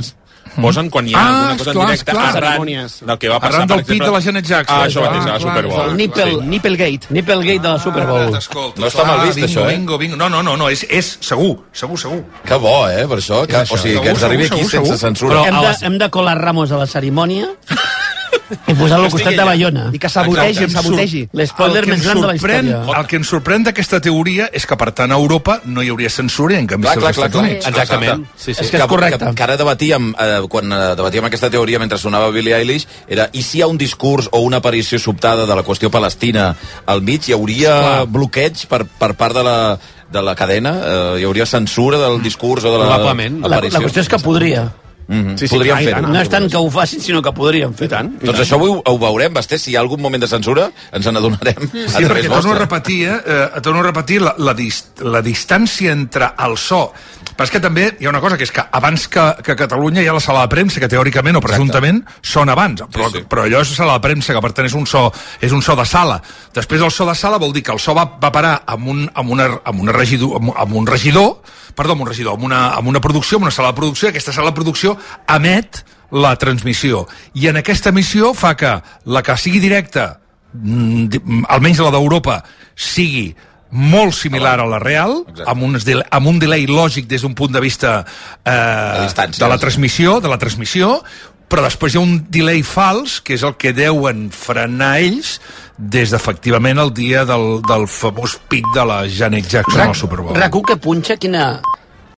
posen quan hi ha Ah, alguna cosa en clar, directe clar. arran del que va passar, Arran per del pit exemple... de la Janet Jackson. Ah, això mateix, a la Clar, Super Bowl. El Nipple, Sí. Nipplegate. Nipplegate de la Super Bowl. Escolta, No està mal vist, bingo, això, eh? Bingo, bingo. No, no, no, no és, és segur, segur, segur. Que bo, eh, per això. Que, És això. o sigui, que Segur, ens arribi segur, aquí segur, sense segur. censura. Hem de, hem de colar Ramos a la cerimònia i posar-lo al costat de Bayona. I que sabotegi, Exacte. sabotegi. L'espoiler El que més ens gran de la sorprèn- història. El que ens sorprèn d'aquesta teoria és que, per tant, a Europa no hi hauria censura i en canvi Clar, sí clar, als clar, Estats clar. Units. Exactament. Sí, sí. És que és correcte. Que, que ara debatíem, eh, quan eh, debatíem aquesta teoria mentre sonava Billie Eilish, era, i si hi ha un discurs o una aparició sobtada de la qüestió palestina al mig, hi hauria Clar. bloqueig per, per part de la, de la cadena? Eh, hi hauria censura del discurs o de la Probablement. La, la qüestió és que podria. Mm -hmm. Sí, sí, Podríem clar, i fer-ho. tant. No és tant que ho facin, sinó que podrien fer. I tant. i Doncs tant. això ho, ho veurem, Basté. Si hi ha algun moment de censura, ens n'adonarem. Sí, perquè torno a repetir, eh, eh, torno a repetir la, la, dist la distància entre el so. Però és que també hi ha una cosa, que és que abans que, que a Catalunya hi ha la sala de premsa, que teòricament o presumptament són abans, però, Sí, sí. però allò és sala de premsa, que per tant és un so, és un so de sala. Després el so de sala vol dir que el so va, va parar amb un, amb una, amb una regidor, amb, amb un regidor, perdó, amb un regidor, amb una, amb una producció, amb una sala de producció, i aquesta sala de producció emet la transmissió. I en aquesta emissió fa que la que sigui directa, mm, almenys la d'Europa, sigui molt similar a la real, amb un, amb un delay lògic des d'un punt de vista eh, distància, de la sí. transmissió, de la transmissió, però després hi ha un delay fals, que és el que deuen frenar ells des d'efectivament el dia del, del famós pit de la Janet Jackson al Super Bowl. RAC u que punxa, quina,